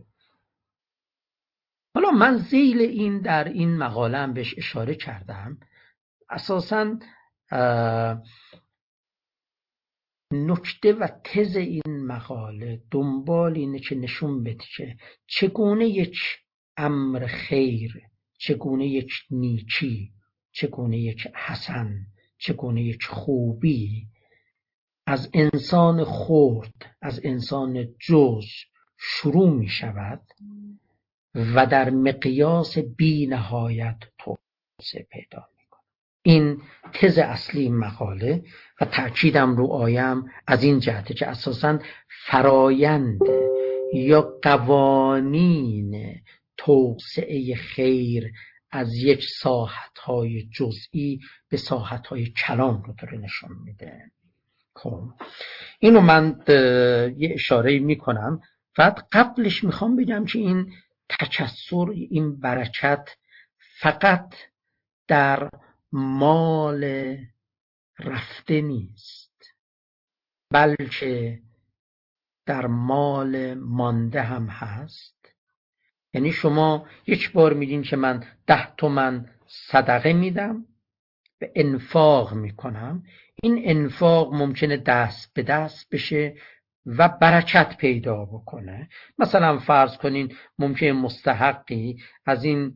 حالا من ذیل این در این مقاله هم بهش اشاره کردم. اساساً نکته و تز این مقاله دنبال اینه که نشون بده که چگونه یک امر خیر، چگونه یک نیکی، چگونه یک حسن، چگونه یک خوبی از انسان خرد، از انسان جز شروع می شود و در مقیاس بی نهایت توسعه پیدا می کند. این تز اصلی مقاله و تأکیدم رو آیم از این جهته که اساساً فرایند یا قوانین توسعه خیر از یک ساحت‌های جزئی به ساحت‌های کلان رو داره نشون میده. خب اینو من یه اشاره میکنم. بعد قبلش میخوام بگم که این تکثر، این برکت فقط در مال رفته نیست، بلکه در مال مانده هم هست. یعنی شما یک بار میدین که من 10 تومن صدقه میدم، به انفاق میکنم، این انفاق ممکنه دست به دست بشه و برکت پیدا بکنه. مثلا فرض کنین ممکنه مستحقی از این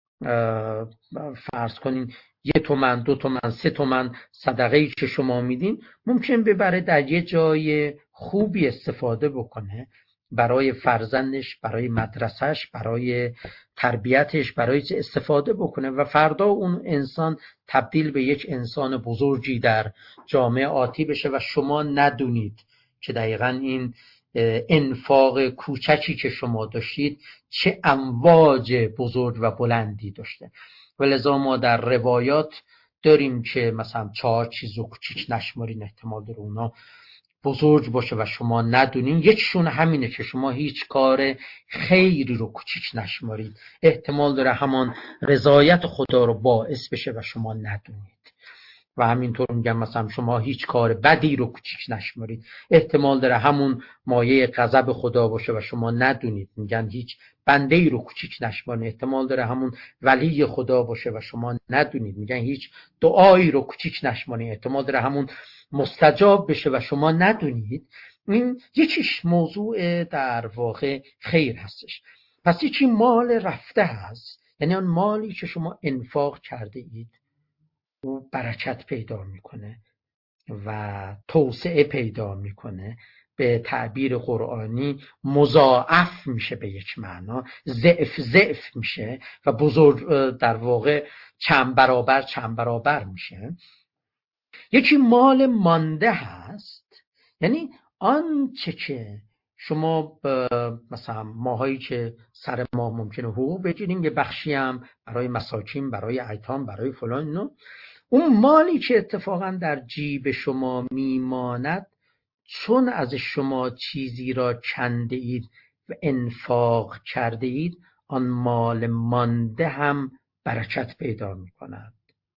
فرض کنین 1 تومن 2 تومن 3 تومن صدقه‌ای که شما میدین ممکن ببره در یه جای خوبی استفاده بکنه، برای فرزندش، برای مدرسهش، برای تربیتش، برای استفاده بکنه و فردا اون انسان تبدیل به یک انسان بزرگی در جامعه آتی بشه و شما ندونید که دقیقاً این انفاق کوچکی که شما داشتید چه امواج بزرگ و بلندی داشته. ولذا ما در روایات داریم که مثلا 4 چیز رو کوچیک نشمارین، احتمال داره اونا بزرگ باشه و شما ندونین. یکیشون همینه که شما هیچ کار خیری رو کوچیک نشمارید، احتمال داره همان رضایت خدا رو باعث بشه و شما ندونید. و همینطور میگم مثلا شما هیچ کار بدی رو کوچیک نشمارید، احتمال داره همون مایه غضب خدا باشه و شما ندونید. میگن هیچ بنده ای رو کوچیک نشمارید، احتمال داره همون ولی خدا باشه و شما ندونید. میگن هیچ دعایی رو کوچیک نشمارید، احتمال داره همون مستجاب بشه و شما ندونید. این یکیش موضوع در واقع خیر هستش. پس یکی مال رفته هست، یعنی آن مالی که شما انفاق کرده اید او برکت پیدا میکنه و توسعه پیدا میکنه به تعبیر قرآنی مضاعف میشه به یک معنا، ضعف میشه و بزرگ در واقع چند برابر میشه. یکی مال مانده هست، یعنی آنچه که شما مثلا ماهایی که سر ماه ممکنه حقوق بگیریم، یه بخشی هم برای مساکین، برای ایتام، برای فلان اینو، اون مالی که اتفاقا در جیب شما میماند، چون از شما چیزی را کنده اید و انفاق کرده اید، آن مال مانده هم برکت پیدا می کند.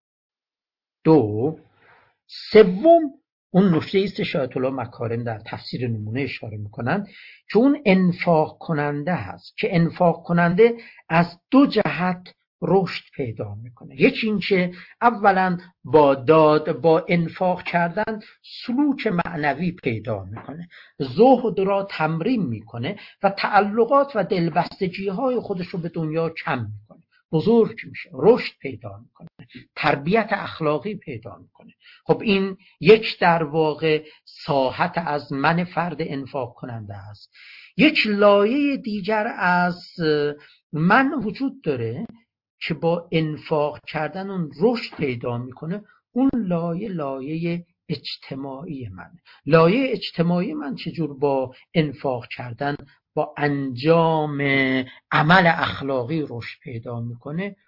سوم، اون نکته است که آیت الله مکارم در تفسیر نمونه اشاره میکنند که اون انفاق کننده هست که انفاق کننده از دو جهت رشد پیدا میکنه. یکی این که اولا با انفاق کردن سلوک معنوی پیدا میکنه، زهد را تمرین میکنه و تعلقات و دلبستگی های خودش رو به دنیا کم میکنه، بزرگ میشه، رشد پیدا میکنه، تربیت اخلاقی پیدا میکنه. خب این یک در واقع ساحت از من فرد انفاق کننده است. یک لایه دیگر از من وجود داره که با انفاق کردن اون رشد پیدا میکنه. اون لایه اجتماعی من. لایه اجتماعی من چجور با انفاق کردن، با انجام عمل اخلاقی رشد پیدا میکنه؟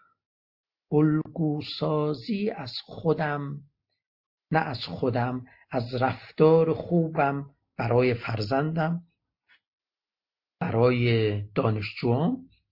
الگوسازی از خودم، نه از خودم، از رفتار خوبم برای فرزندم، برای دانشجوام،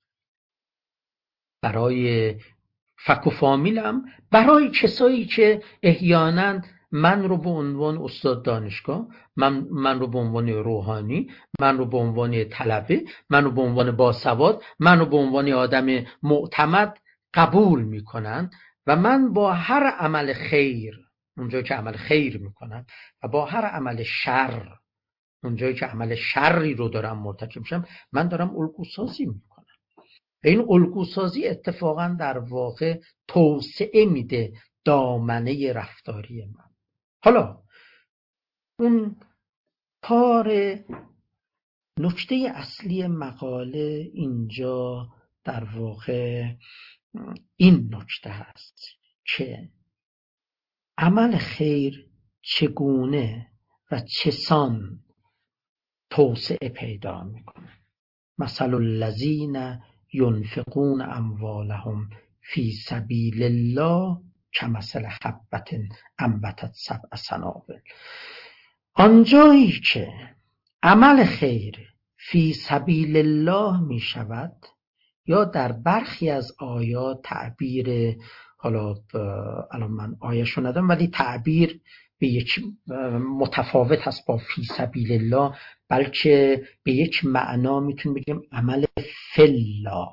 برای فک و فامیلم، برای کسایی که احیانا من رو به عنوان استاد دانشگاه، من رو به عنوان روحانی، من رو به عنوان طلبه، من رو به عنوان باسواد، من رو به عنوان آدم معتمد قبول میکنن و من با هر عمل خیر اونجایی که عمل خیر میکنم و با هر عمل شر اونجایی که عمل شری رو دارم مرتکب میشم، من دارم الگوسازی میکنم. این الگوسازی اتفاقا در واقع توسعه میده دامنه رفتاری من. حالا اون کار نکته اصلی مقاله اینجا در واقع این نکته هست که عمل خیر چگونه و چسان توسعه پیدا میکنه. مثل الذین ینفقون اموالهم فی سبیل الله کمثل حبة انبتت 7 سنابل. آنجایی که عمل خیر فی سبیل الله می شود، یا در برخی از آیات تعبیر، حالا الان من آیه‌شو ندارم ولی تعبیر به یک متفاوت هست با فی سبیل الله، بلکه به یک معنا میتونیم بگیم عمل فالله.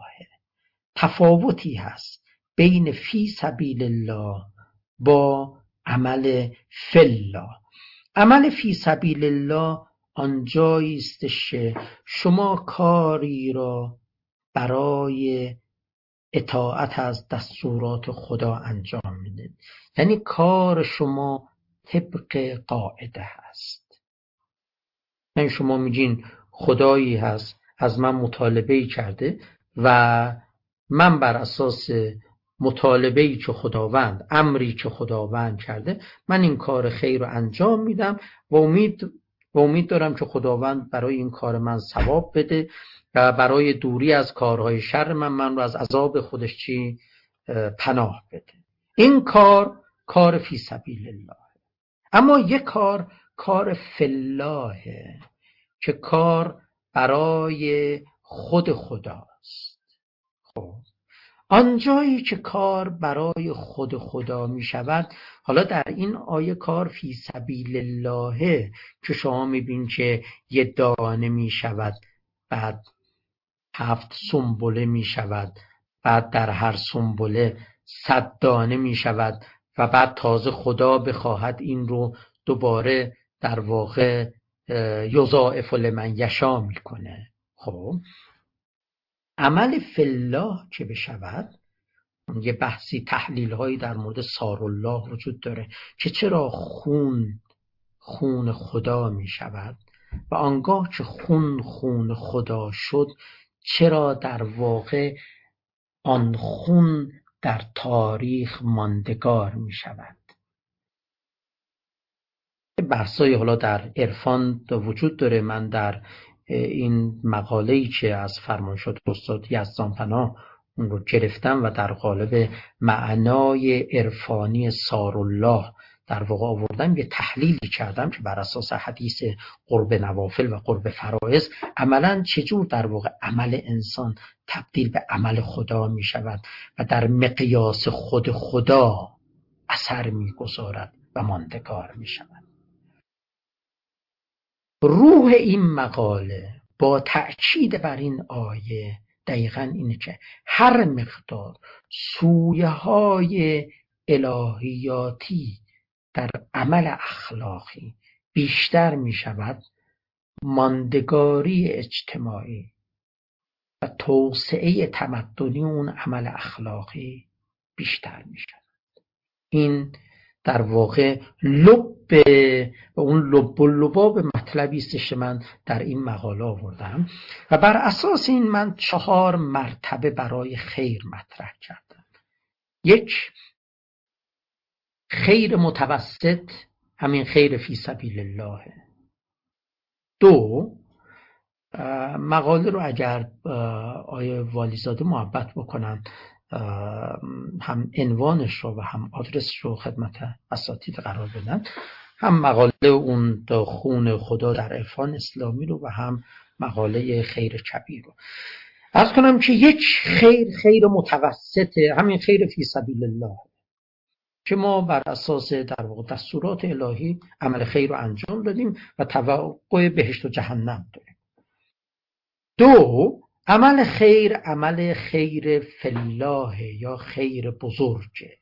تفاوتی هست بین فی سبیل الله با عمل فالله. عمل فی سبیل الله آنجایی استش که شما کاری را برای اطاعت از دستورات خدا انجام میدید، یعنی کار شما طبق قاعده هست. یعنی شما میگین خدایی هست از من مطالبه‌ای کرده و من بر اساس مطالبه‌ای که خداوند، امری که خداوند کرده، من این کار خیر رو انجام میدم و امید دارم که خداوند برای این کار من ثواب بده و برای دوری از کارهای شر من رو از عذاب خودش پناه بده. این کار فی سبیل الله. اما یک کار فالله که کار برای خود خداست. خب آنجایی که کار برای خود خدا می شود، حالا در این آیه کار فی سبیل الله که شما می بین که یه دانه می شود، بعد 7 سنبله می شود، بعد در هر سنبله 100 دانه می شود و بعد تازه خدا بخواهد این رو دوباره در واقع یضاعف لمن یشاء می کنه. خب عمل فالله که بشود، یه بحثی تحلیل هایی در مورد سار الله وجود داره که چرا خون خدا می شود و آنگاه که خون خدا شد، چرا در واقع آن خون در تاریخ ماندگار می شود. بحثای حالا در عرفان وجود داره. من در این مقاله‌ای که از فرمایشات استاد یزدانپناه اون رو گرفتم و در قالب معنای عرفانی سارالله در واقع آوردم، یه تحلیلی کردم که بر اساس حدیث قرب نوافل و قرب فرائض عملاً چجور در واقع عمل انسان تبدیل به عمل خدا می شود و در مقیاس خود خدا اثر می گذارد و ماندگار می شود. روح این مقاله با تأکید بر این آیه دقیقاً اینه که هر مقدار سویه های الهیاتی در عمل اخلاقی بیشتر می شود، ماندگاری اجتماعی و توسعه تمدنی اون عمل اخلاقی بیشتر می شود. این در واقع اون لب و لباب مطلبی است که من در این مقاله آوردم و بر اساس این من 4 مرتبه برای خیر مطرح کردم. 1 خیر متوسط، همین خیر فی سبیل الله. 2 مقاله رو اگر آیه والیزاده محبت بکنن هم عنوانش رو و هم آدرسش رو خدمت اساتید قرار بدن، هم مقاله اون خون خدا در عرفان اسلامی رو و هم مقاله خیر کبیر رو. عرض کنم که 1 خیر متوسطه، همین خیر فی سبیل الله که ما بر اساس در واقع دستورات الهی عمل خیر رو انجام دادیم و توقع بهشت و جهنم داریم. 2 عمل خیر فی الله یا خیر بزرگه.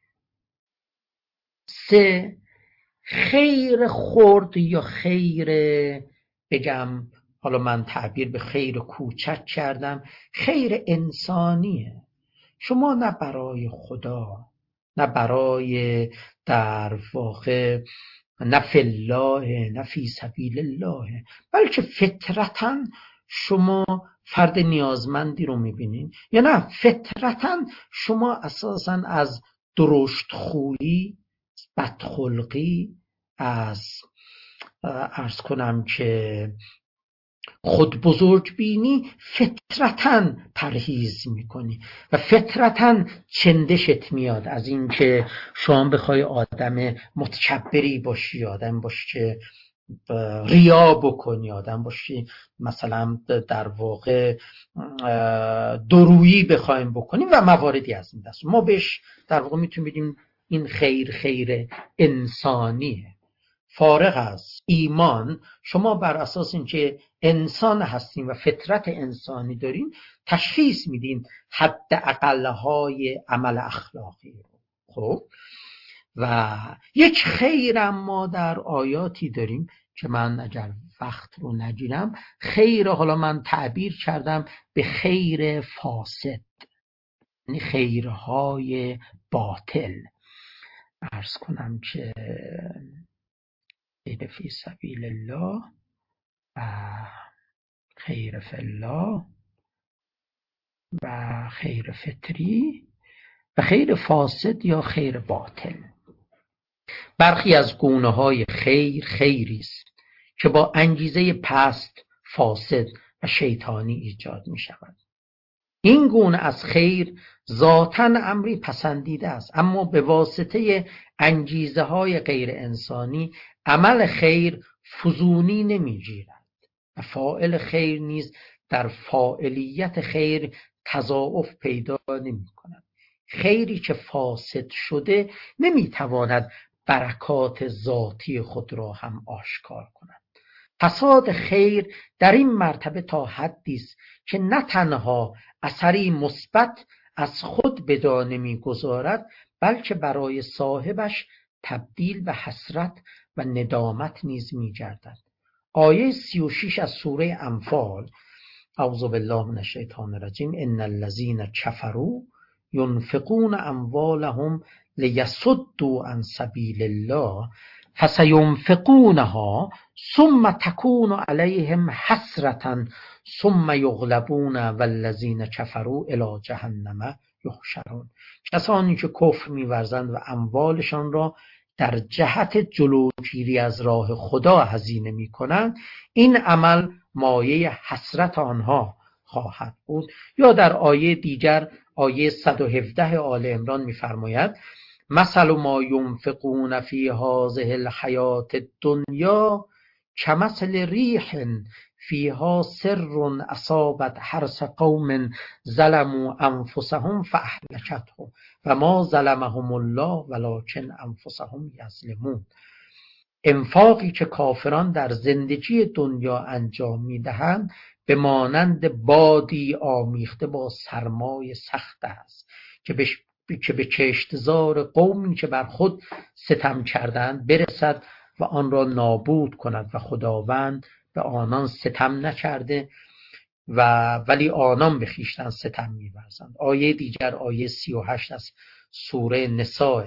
3 خیر خرد یا خیر، بگم حالا من تعبیر به خیر کوچک کردم، خیر انسانیه. شما نه برای خدا، نه برای در واقع، نه فی الله، نه فی سبیل الله، بلکه فطرتاً شما فرد نیازمندی رو میبینین، یا نه فطرتاً شما اساساً از درشت خویی، بدخلقی، از عرض کنم که خود بزرگ بینی فطرتاً پرهیز میکنی و فطرتاً چندشت میاد از این که شما بخوای آدم متکبری باشی، آدم باشی که ریا بکنی، آدم باشی مثلا در واقع درویی بخوایم بکنیم و مواردی از این دست. ما بهش در واقع میتونیم بگیم این خیر انسانیه. فارغ از ایمان، شما بر اساس اینکه انسان هستیم و فطرت انسانی داریم تشخیص میدین حد اقلهای عمل اخلاقی رو. خب و 1 خیر ما در آیاتی داریم که من اگر وقت رو نگیرم، خیر حالا من تعبیر کردم به خیر فاسد، یعنی خیرهای باطل. عرض کنم که خیر فی سبیل الله و خیر فی الله و خیر فطری و خیر فاسد یا خیر باطل. برخی از گونه های خیری است که با انگیزه پست، فاسد و شیطانی ایجاد می شود. این گونه از خیر ذاتاً امری پسندیده است، اما به واسطه انگیزه های غیر انسانی عمل خیر فزونی نمی گیرد و فاعل خیر نیز در فاعلیت خیر تضاعف پیدا نمی کند. خیری که فاسد شده نمی تواند برکات ذاتی خود را هم آشکار کند. فساد خیر در این مرتبه تا حدی است که نه تنها اثری مثبت از خود به جا نمی‌گذارد، بلکه برای صاحبش تبدیل به حسرت و ندامت نیز می‌گردد. آیه 36 از سوره انفال: اعوذ بالله من الشیطان الرجیم ان الذين كفروا ينفقون اموالهم لیصدوا عن سبیل الله فسینفقونها ثم تکون علیهم حسرة ثم یغلبون والذین کفروا الی جهنم یحشرون. کسانی که کفر می‌ورزند و اموالشان را در جهت جلوگیری از راه خدا هزینه می‌کنند، این عمل مایه حسرت آنها خواهد بود. یا در آیه دیگر، آیه 117 آل عمران می‌فرماید مثل ما ينفقون فی هذه الحیاة الدنیا کمثل ریح فیها سر اصابت حرث قوم ظلموا انفسهم فاهلکته و ما ظلمهم الله ولکن انفسهم یظلمون. انفاقی که کافران در زندگی دنیا انجام میدهند به مانند بادی آمیخته با سرمای سخت است که به کشتزار قومی که بر خود ستم کردند برسد و آن را نابود کند و خداوند به آنان ستم نکرده ولی آنان به خویشتن ستم می‌ورزند. آیه دیگر آیه 38 از سوره نساء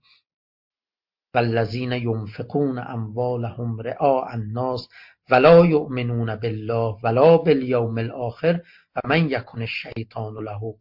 والذین ینفقون اموالهم رئاء الناس ولا یؤمنون بالله ولا بالیوم الاخر و من یکن الشیطان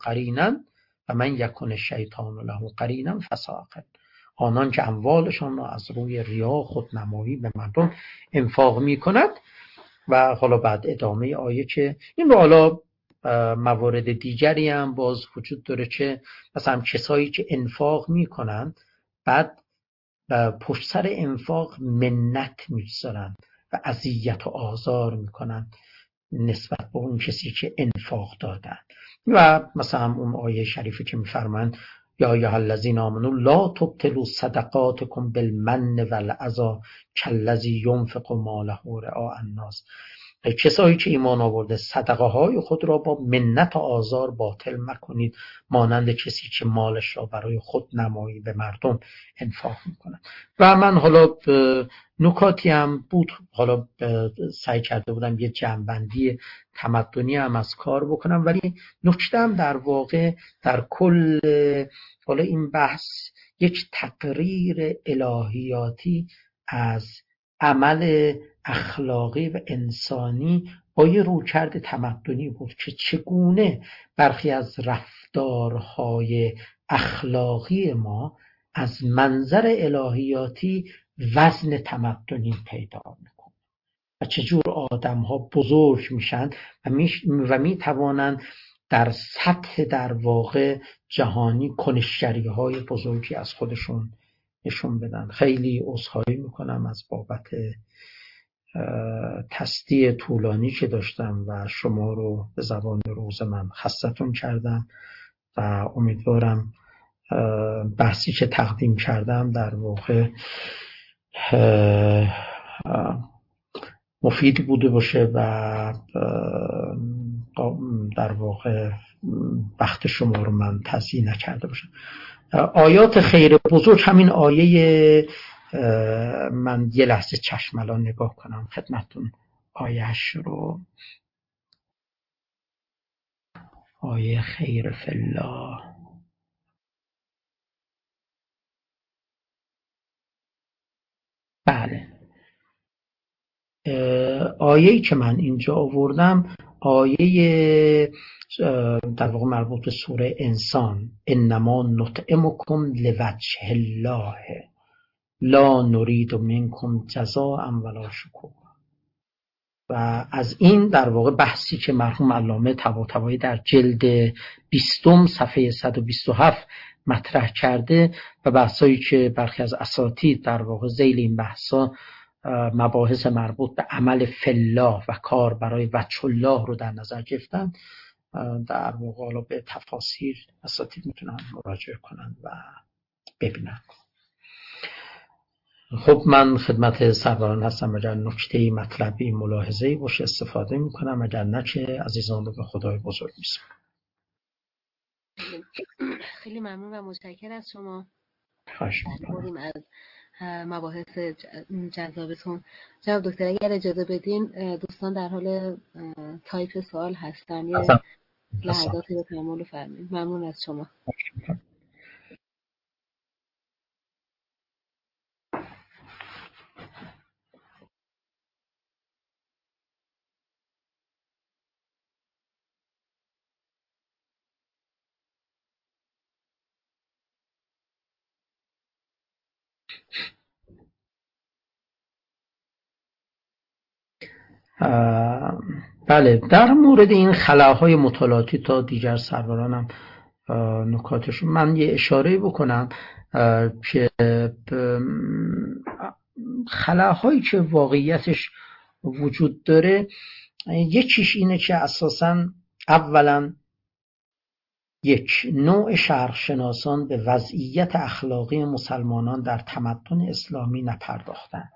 له قرینا فساء قرین. آنان که اموالشان را از روی ریا خودنمایی به مردم انفاق می‌کند. و حالا بعد ادامه آیه که این رو حالا موارد دیگری هم باز وجود داره که مثلا کسایی که انفاق می‌کنند بعد پشت سر انفاق منت می‌گذارن و اذیت و آزار می‌کنن نسبت به اون کسی که انفاق دادن. و مثلا اون آیه شریفی که می‌فرمایند یا ایها الذین آمنوا لا تبطلوا صدقاتکم بالمن والاذی کالذی ینفق ماله رئاء الناس. کسایی که ایمان آورده صدقه های خود را با منت و آزار باطل مکنید مانند کسی که مالش را برای خود نمایی به مردم انفاق میکنند. و من حالا نکاتی هم بود، حالا سعی کرده بودم یه جمع‌بندی تمدنی هم از کار بکنم، ولی نکته هم در واقع در کل حالا این بحث یک تقریر الهیاتی از عمل اخلاقی و انسانی با یه رویکرد تمدنی بود که چگونه برخی از رفتارهای اخلاقی ما از منظر الهیاتی وزن تمدنی پیدا میکنه و چجور آدم ها بزرگ میشن و میتوانند در سطح در واقع جهانی کنشگری های بزرگی از خودشون نشون بدن. خیلی عذرخواهی میکنم از بابت تصدیع طولانی که داشتم و شما رو به زبان روز من خستتون کردم و امیدوارم بحثی که تقدیم کردم در واقع مفید بوده باشه و در واقع وقت شما رو من تضییع نکرده باشم. آیات خیر بزرگ، همین آیه من یه لحظه چشم الان نگاه کنم خدمتون آیهش رو. آیه خیر فی الله. بله، آیه‌ای که من اینجا آوردم آیه در واقع مربوط به سوره انسان، انما نطعمکم لوجه الله لا نرید منکم جزاء ولا شکور. و از این در واقع بحثی که مرحوم علامه طباطبایی در جلد 20 صفحه 127 مطرح کرده و بحثایی که برخی از اساتید در واقع ذیل این بحثا مباحث مربوط به عمل فلاح و کار برای وجه الله رو در نظر گرفتن، در واقع حالا به تفاسیر اساتید میتونن مراجعه کنن و ببینن. خب من خدمت سروران هستم، اگر نکته‌ای مطلبی ملاحظه‌ای باشه استفاده میکنم، اگر نه که عزیزان رو به خدای بزرگ میسپارم. خیلی ممنون و متشکرم از شما. خواهش می‌کنم. از مباحث جذابتون. جناب دکتر اگر اجازه بدین دوستان در حال تایپ سوال هستن، یه لحظاتی رو تحمل فرمایید. ممنون از شما. بله، در مورد این خلاهای مطالعاتی تا دیگر سرورانم نکاتشون من یه اشاره بکنم که خلاهایی که واقعیتش وجود داره، یکیش اینه که اساساً اولا یک نوع شرقشناسان به وضعیت اخلاقی مسلمانان در تمدن اسلامی نپرداختن،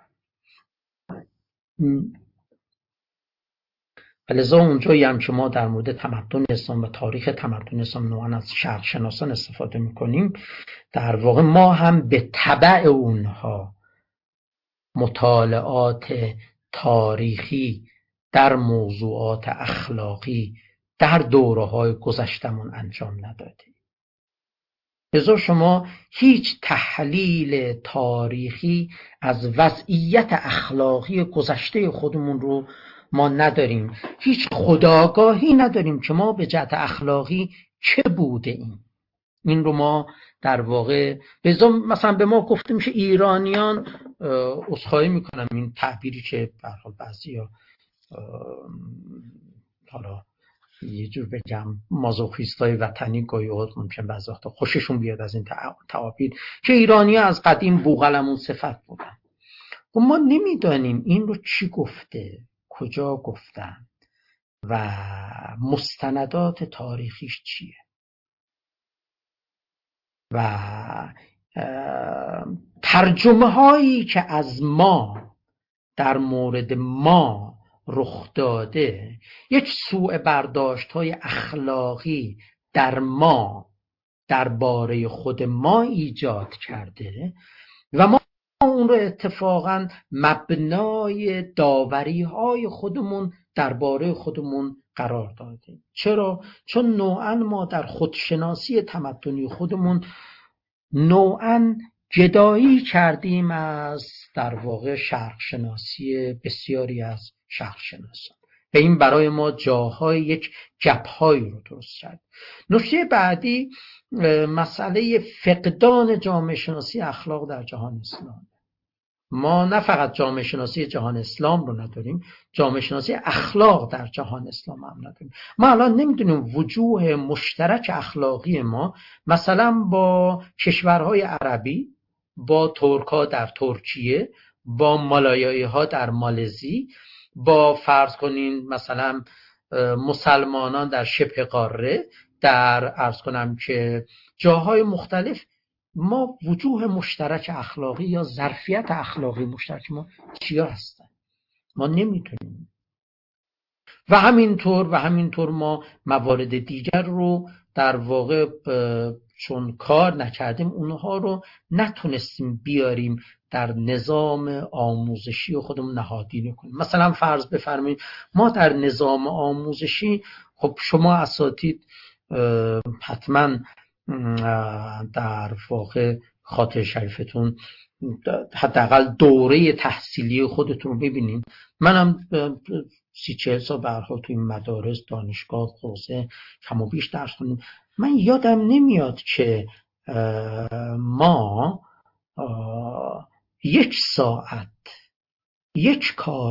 لذا اونجایی هم که ما در مورد تمدن اسلام و تاریخ تمدن اسلام نوعاً از شرقشناسان استفاده میکنیم، در واقع ما هم به تبع اونها مطالعات تاریخی در موضوعات اخلاقی در دوره‌های گذشتمون انجام ندادیم. لذا شما هیچ تحلیل تاریخی از وضعیت اخلاقی گذشته خودمون رو ما نداریم، هیچ خودآگاهی نداریم که ما به جهت اخلاقی چه بوده ایم. این رو ما در واقع مثلا به ما گفته میشه ایرانیان، عذرخواهی میکنم این تعبیری که به هر حال بعضیا حالا یه جور بگم مازوخیستای وطنی گاهی اوقات ممکن بعضی وقتا خوششون بیاد از این تعابیر که ایرانی‌ها از قدیم بوقلمون صفت بودن. و ما نمیدانیم این رو چی گفته، کجا گفتن و مستندات تاریخیش چیه و ترجمه هایی که از ما در مورد ما رخ داده یک سوء برداشت های اخلاقی در ما درباره خود ما ایجاد کرده و ما اون رو اتفاقا مبنای داوری های خودمون درباره خودمون قرار دادیم. چرا؟ چون نوعاً ما در خودشناسی تمدنی خودمون نوعاً جدایی کردیم از در واقع شرق شناسی بسیاری از شرق شناسان و این برای ما جاهای یک گپ‌هایی رو درست کرد. نکته بعدی مسئله فقدان جامعه شناسی اخلاق در جهان اسلام. ما نه فقط جامعه شناسی جهان اسلام رو نداریم، جامعه شناسی اخلاق در جهان اسلام هم نداریم. ما الان نمیدونیم وجوه مشترک اخلاقی ما مثلا با کشورهای عربی، با ترک‌ها در ترکیه، با مالایی‌ها در مالزی، با فرض کنین مثلا مسلمانان در شبه قاره، در عرض کنم که جاهای مختلف، ما وجوه مشترک اخلاقی یا ظرفیت اخلاقی مشترک ما چیا هستن ما نمیتونیم. و همینطور ما موارد دیگر رو در واقع چون کار نکردیم اونها رو نتونستیم بیاریم در نظام آموزشی خودمون نهادینه کنیم. مثلا فرض بفرمایید ما در نظام آموزشی، خب شما اساتید حتما در واقع خاطر شریفتون حداقل دوره تحصیلی خودتون رو ببینین. منم 30-40 سال به هر حال تو این مدارس، دانشگاه، حوزه کم و بیش درس خوندم. من یادم نمیاد که ما 1 ساعت یک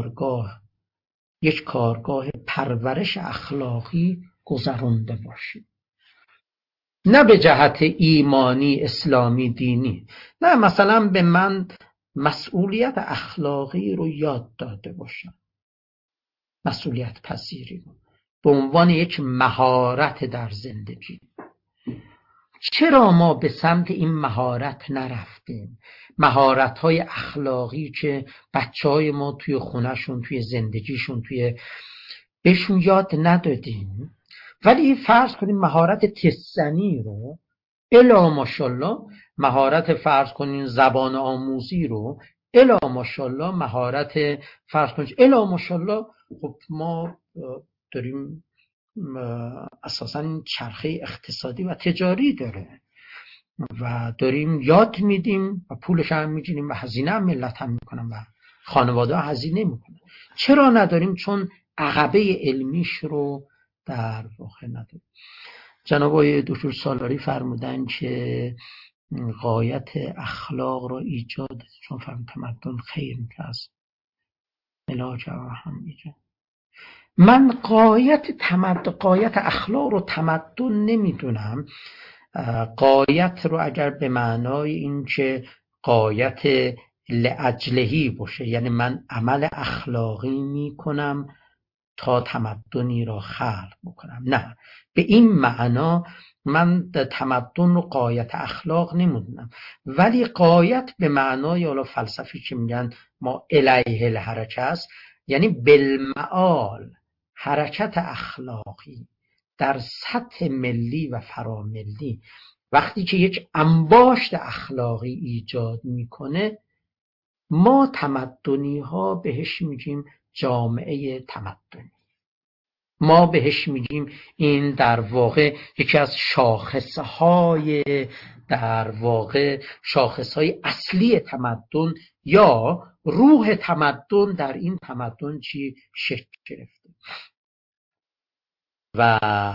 کارگاه پرورش اخلاقی گذرونده باشیم. نه به جهت ایمانی، اسلامی، دینی، نه مثلا به من مسئولیت اخلاقی رو یاد داده باشم، مسئولیت پذیری رو به عنوان یک مهارت در زندگی. چرا ما به سمت این مهارت نرفتیم؟ مهارت‌های اخلاقی که بچه‌های ما توی خونه‌شون، توی زندگیشون، بهشون یاد ندادیم. ولی فرض کنیم مهارت تستنی رو الا ماشاءالله، مهارت فرض کنیم زبان آموزی رو الا ماشاءالله، مهارت فرض کنیم الا ماشاءالله. خب ما داریم اساساً چرخه اقتصادی و تجاری داره و داریم یاد میدیم و پولش هم میگیریم و هزینه هم ملت هم میکنن و خانواده ها هزینه میکنن. چرا نداریم؟ چون عقبه علمیش رو در واقع نداریم. جناب آقای دکتر سالاری فرمودن که غایت اخلاق رو ایجاد، چون فهم تمدن خیر میشه از علاج و هم ایجاد. من قایت اخلاق رو تمدن نمیدونم. قایت رو اگر به معنای این که قایت لاجلهی باشه، یعنی من عمل اخلاقی میکنم تا تمدنی را خلق بکنم، نه، به این معنا من تمدن رو قایت اخلاق نمیدونم. ولی قایت به معنای حالا فلسفی که میگن ما الیه الحرکه است، یعنی بالمعال حرکت اخلاقی در سطح ملی و فراملی وقتی که یک انباشت اخلاقی ایجاد میکنه، ما تمدنی ها بهش میگیم جامعه تمدنی. ما بهش میگیم این در واقع یکی از شاخصهای در واقع شاخصهای اصلی تمدن یا روح تمدن در این تمدن چی شکل گرفته. و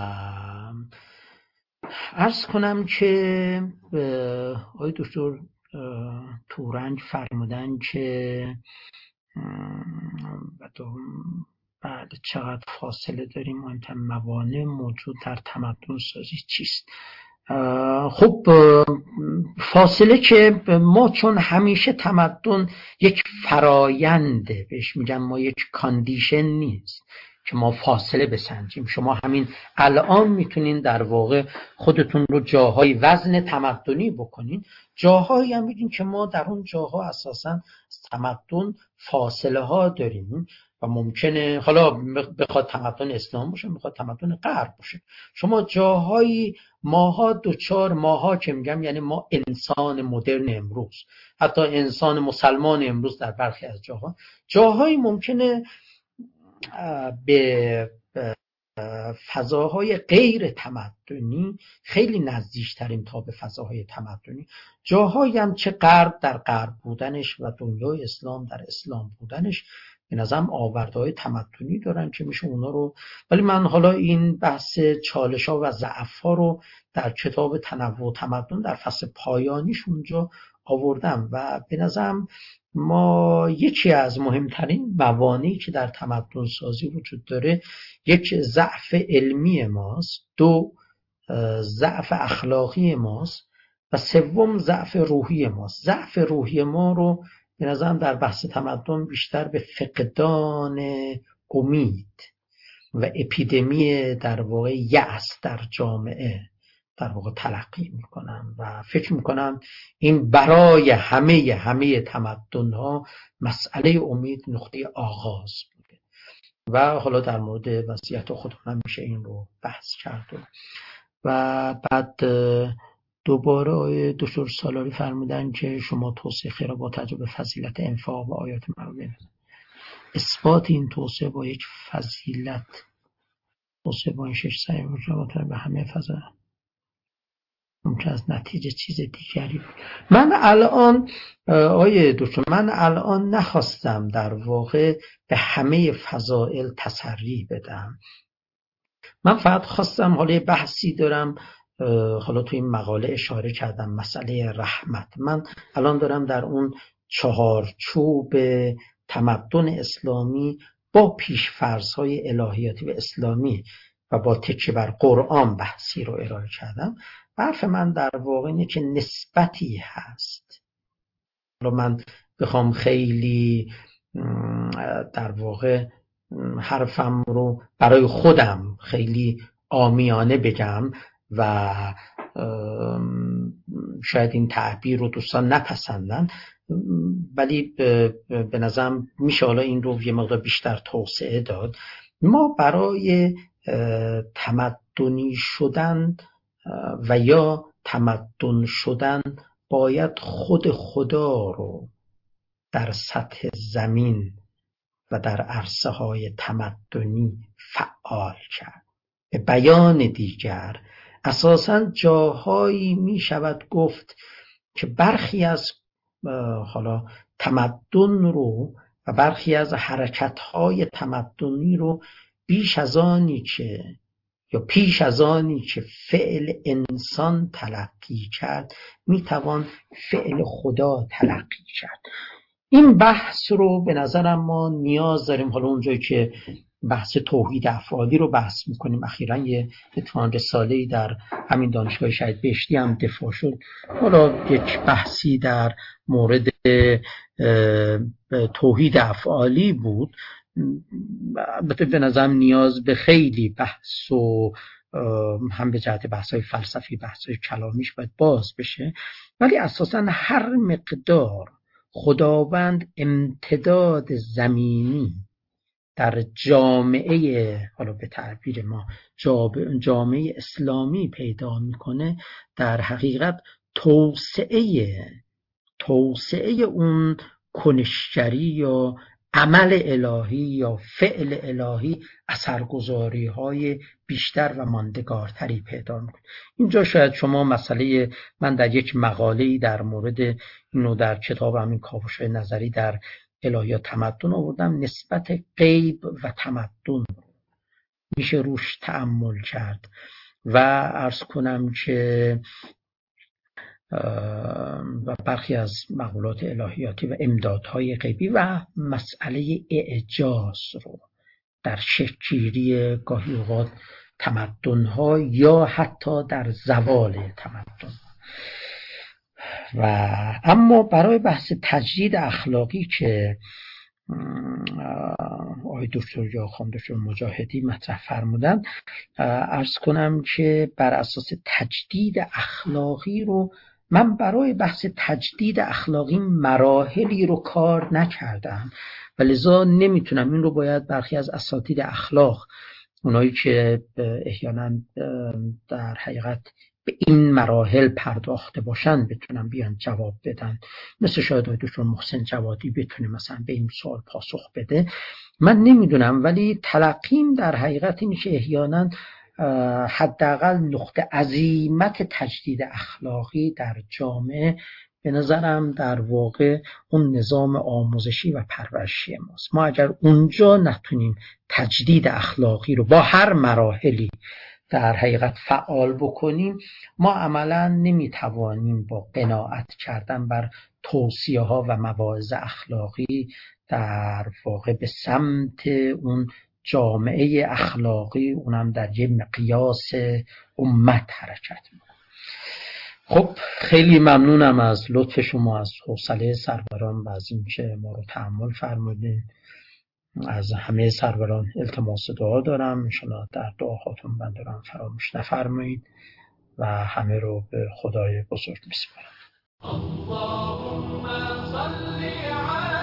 عرض کنم که آقای دکتر تورنج فرمودن که بعد چقدر فاصله داریم، مهمترین موانع موجود در تمدن سازی چیست؟ خب فاصله که ما چون همیشه تمدن یک فراینده، بهش میگن ما یک کاندیشن نیست که ما فاصله بسنجیم. شما همین الان میتونین در واقع خودتون رو جاهای وزن تمدنی بکنین، جاهایی هم میگین که ما در اون جاها اساساً تمدن فاصله ها داریم و ممکنه حالا بخواد تمدن اسلام باشه، بخواد تمدن غرب باشه. شما جاهایی ماها که میگم یعنی ما انسان مدرن امروز، حتی انسان مسلمان امروز در برخی از جاهایی ممکنه به فضاهای غیر تمدنی خیلی نزدیکتریم تا به فضاهای تمدنی. جاهایی هم چه غرب در غرب بودنش و دنیای اسلام در اسلام بودنش به نظرم آورده‌های تمدنی دارن که میشه اونا رو، ولی من حالا این بحث چالش‌ها و ضعف‌ها رو در کتاب تنوع تمدن در فصل پایانیش اونجا آوردم و به نظرم ما یکی از مهمترین موانعی که در تمدن سازی وجود داره، یک ضعف علمی ماست، دو ضعف اخلاقی ماست و سوم ضعف روحی ماست. ضعف روحی ما رو به نظرم در بحث تمدن بیشتر به فقدان امید و اپیدمی در واقع یأس در جامعه در واقع تلقی میکنم و فکر میکنم این برای همه تمدن ها مسئله امید نقطه آغاز بوده و حالا در مورد وضعیت خودمون میشه این رو بحث کرد. و بعد دوباره آقای دکتر سالاری فرمودن که شما توصیه خیر با تجربه فضیلت انفاق و آیات مربوطه، اثبات این توصیه با یک فضیلت، توصیه با این 6 سعی به همه فضا ممکن از نتیجه چیز دیگری بود. من الان آقای دکتر نخواستم در واقع به همه فضائل تسری بدم. من فقط خواستم، حالا بحثی دارم، حالا تو این مقاله اشاره کردم، مسئله رحمت. من الان دارم در اون چهارچوب تمدن اسلامی با پیش‌فرض‌های الهیاتی و اسلامی و با تکیه بر قرآن بحثی رو ارائه کردم. حرف من در واقع اینه که نسبتی هست. حالا من بخوام خیلی در واقع حرفم رو برای خودم خیلی عامیانه بگم و شاید این تعبیر رو دوستان نپسندن، ولی به نظرم میشه حالا این رو یه مقدار بیشتر توسعه داد. ما برای تمدنی شدن و یا تمدن شدن باید خود خدا رو در سطح زمین و در عرصه های تمدنی فعال کرد. به بیان دیگر اساساً جاهایی می شود گفت که برخی از حالا تمدن رو و برخی از حرکت‌های تمدنی رو بیش از آنی که یا پیش از آنی که فعل انسان تلقی کرد میتوان فعل خدا تلقی کرد. این بحث رو به نظرم ما نیاز داریم. حالا اونجایی که بحث توحید افعالی رو بحث میکنیم. اخیراً یه اتفاقاً رساله‌ای در همین دانشگاه شهید بهشتی هم دفاع شد. حالا یک بحثی در مورد توحید افعالی بود. البته به نظرم نیاز به خیلی بحث و هم به جهت بحث‌های فلسفی، بحث‌های کلامیش باید باز بشه، ولی اساساً هر مقدار خداوند امتداد زمینی در جامعه، حالا به تعبیر ما جامعه اسلامی پیدا میکنه، در حقیقت توسعه اون کنشگری یا عمل الهی یا فعل الهی اثرگذاری های بیشتر و ماندگارتری پیدا میکنه. اینجا شاید شما مسئله، من در یک مقاله‌ای در مورد اینو در کتاب همین کاوش‌های نظری در الهیات تمدن آوردم، نسبت غیب و تمدن میشه روش تأمل کرد و عرض کنم که و برخی از مقولات الهیاتی و امدادهای غیبی و مسئله اعجاز رو در شکل‌گیری گاهی اوقات تمدن‌ها یا حتی در زوال تمدن. و اما برای بحث تجدید اخلاقی که آقای دکتر یا خانم دکتر مجاهدی مطرح فرمودن، عرض کنم که بر اساس تجدید اخلاقی رو من برای بحث تجدید اخلاقی مراحلی رو کار نکردم و لذا نمیتونم این رو، باید برخی از اساتید اخلاق، اونایی که احیانا در حقیقت به این مراحل پرداخته باشن بتونن بیان جواب بدن، مثل شاید دکتر محسن جوادی بتونه مثلا به این سوال پاسخ بده. من نمیدونم، ولی تلقیم در حقیقت این که احیانا حداقل نقطه عزیمت تجدید اخلاقی در جامعه به نظرم در واقع اون نظام آموزشی و پرورشی ماست. ما اگر اونجا نتونیم تجدید اخلاقی رو با هر مراحلی در حقیقت فعال بکنیم، ما عملا نمیتوانیم با قناعت کردن بر توصیه ها و مواعظ اخلاقی در واقع به سمت اون جامعه اخلاقی، اونم در یه مقیاس امت حرکت میکنیم. خب خیلی ممنونم از لطف شما، از حوصله سروران و از اینکه ما رو تحمل فرمودین. از همه سروران التماس دعا دارم، انشاءالله در دعاهاتون بندارم فراموش نفرمایید و همه رو به خدای بزرگ میسپارم. اللهم صل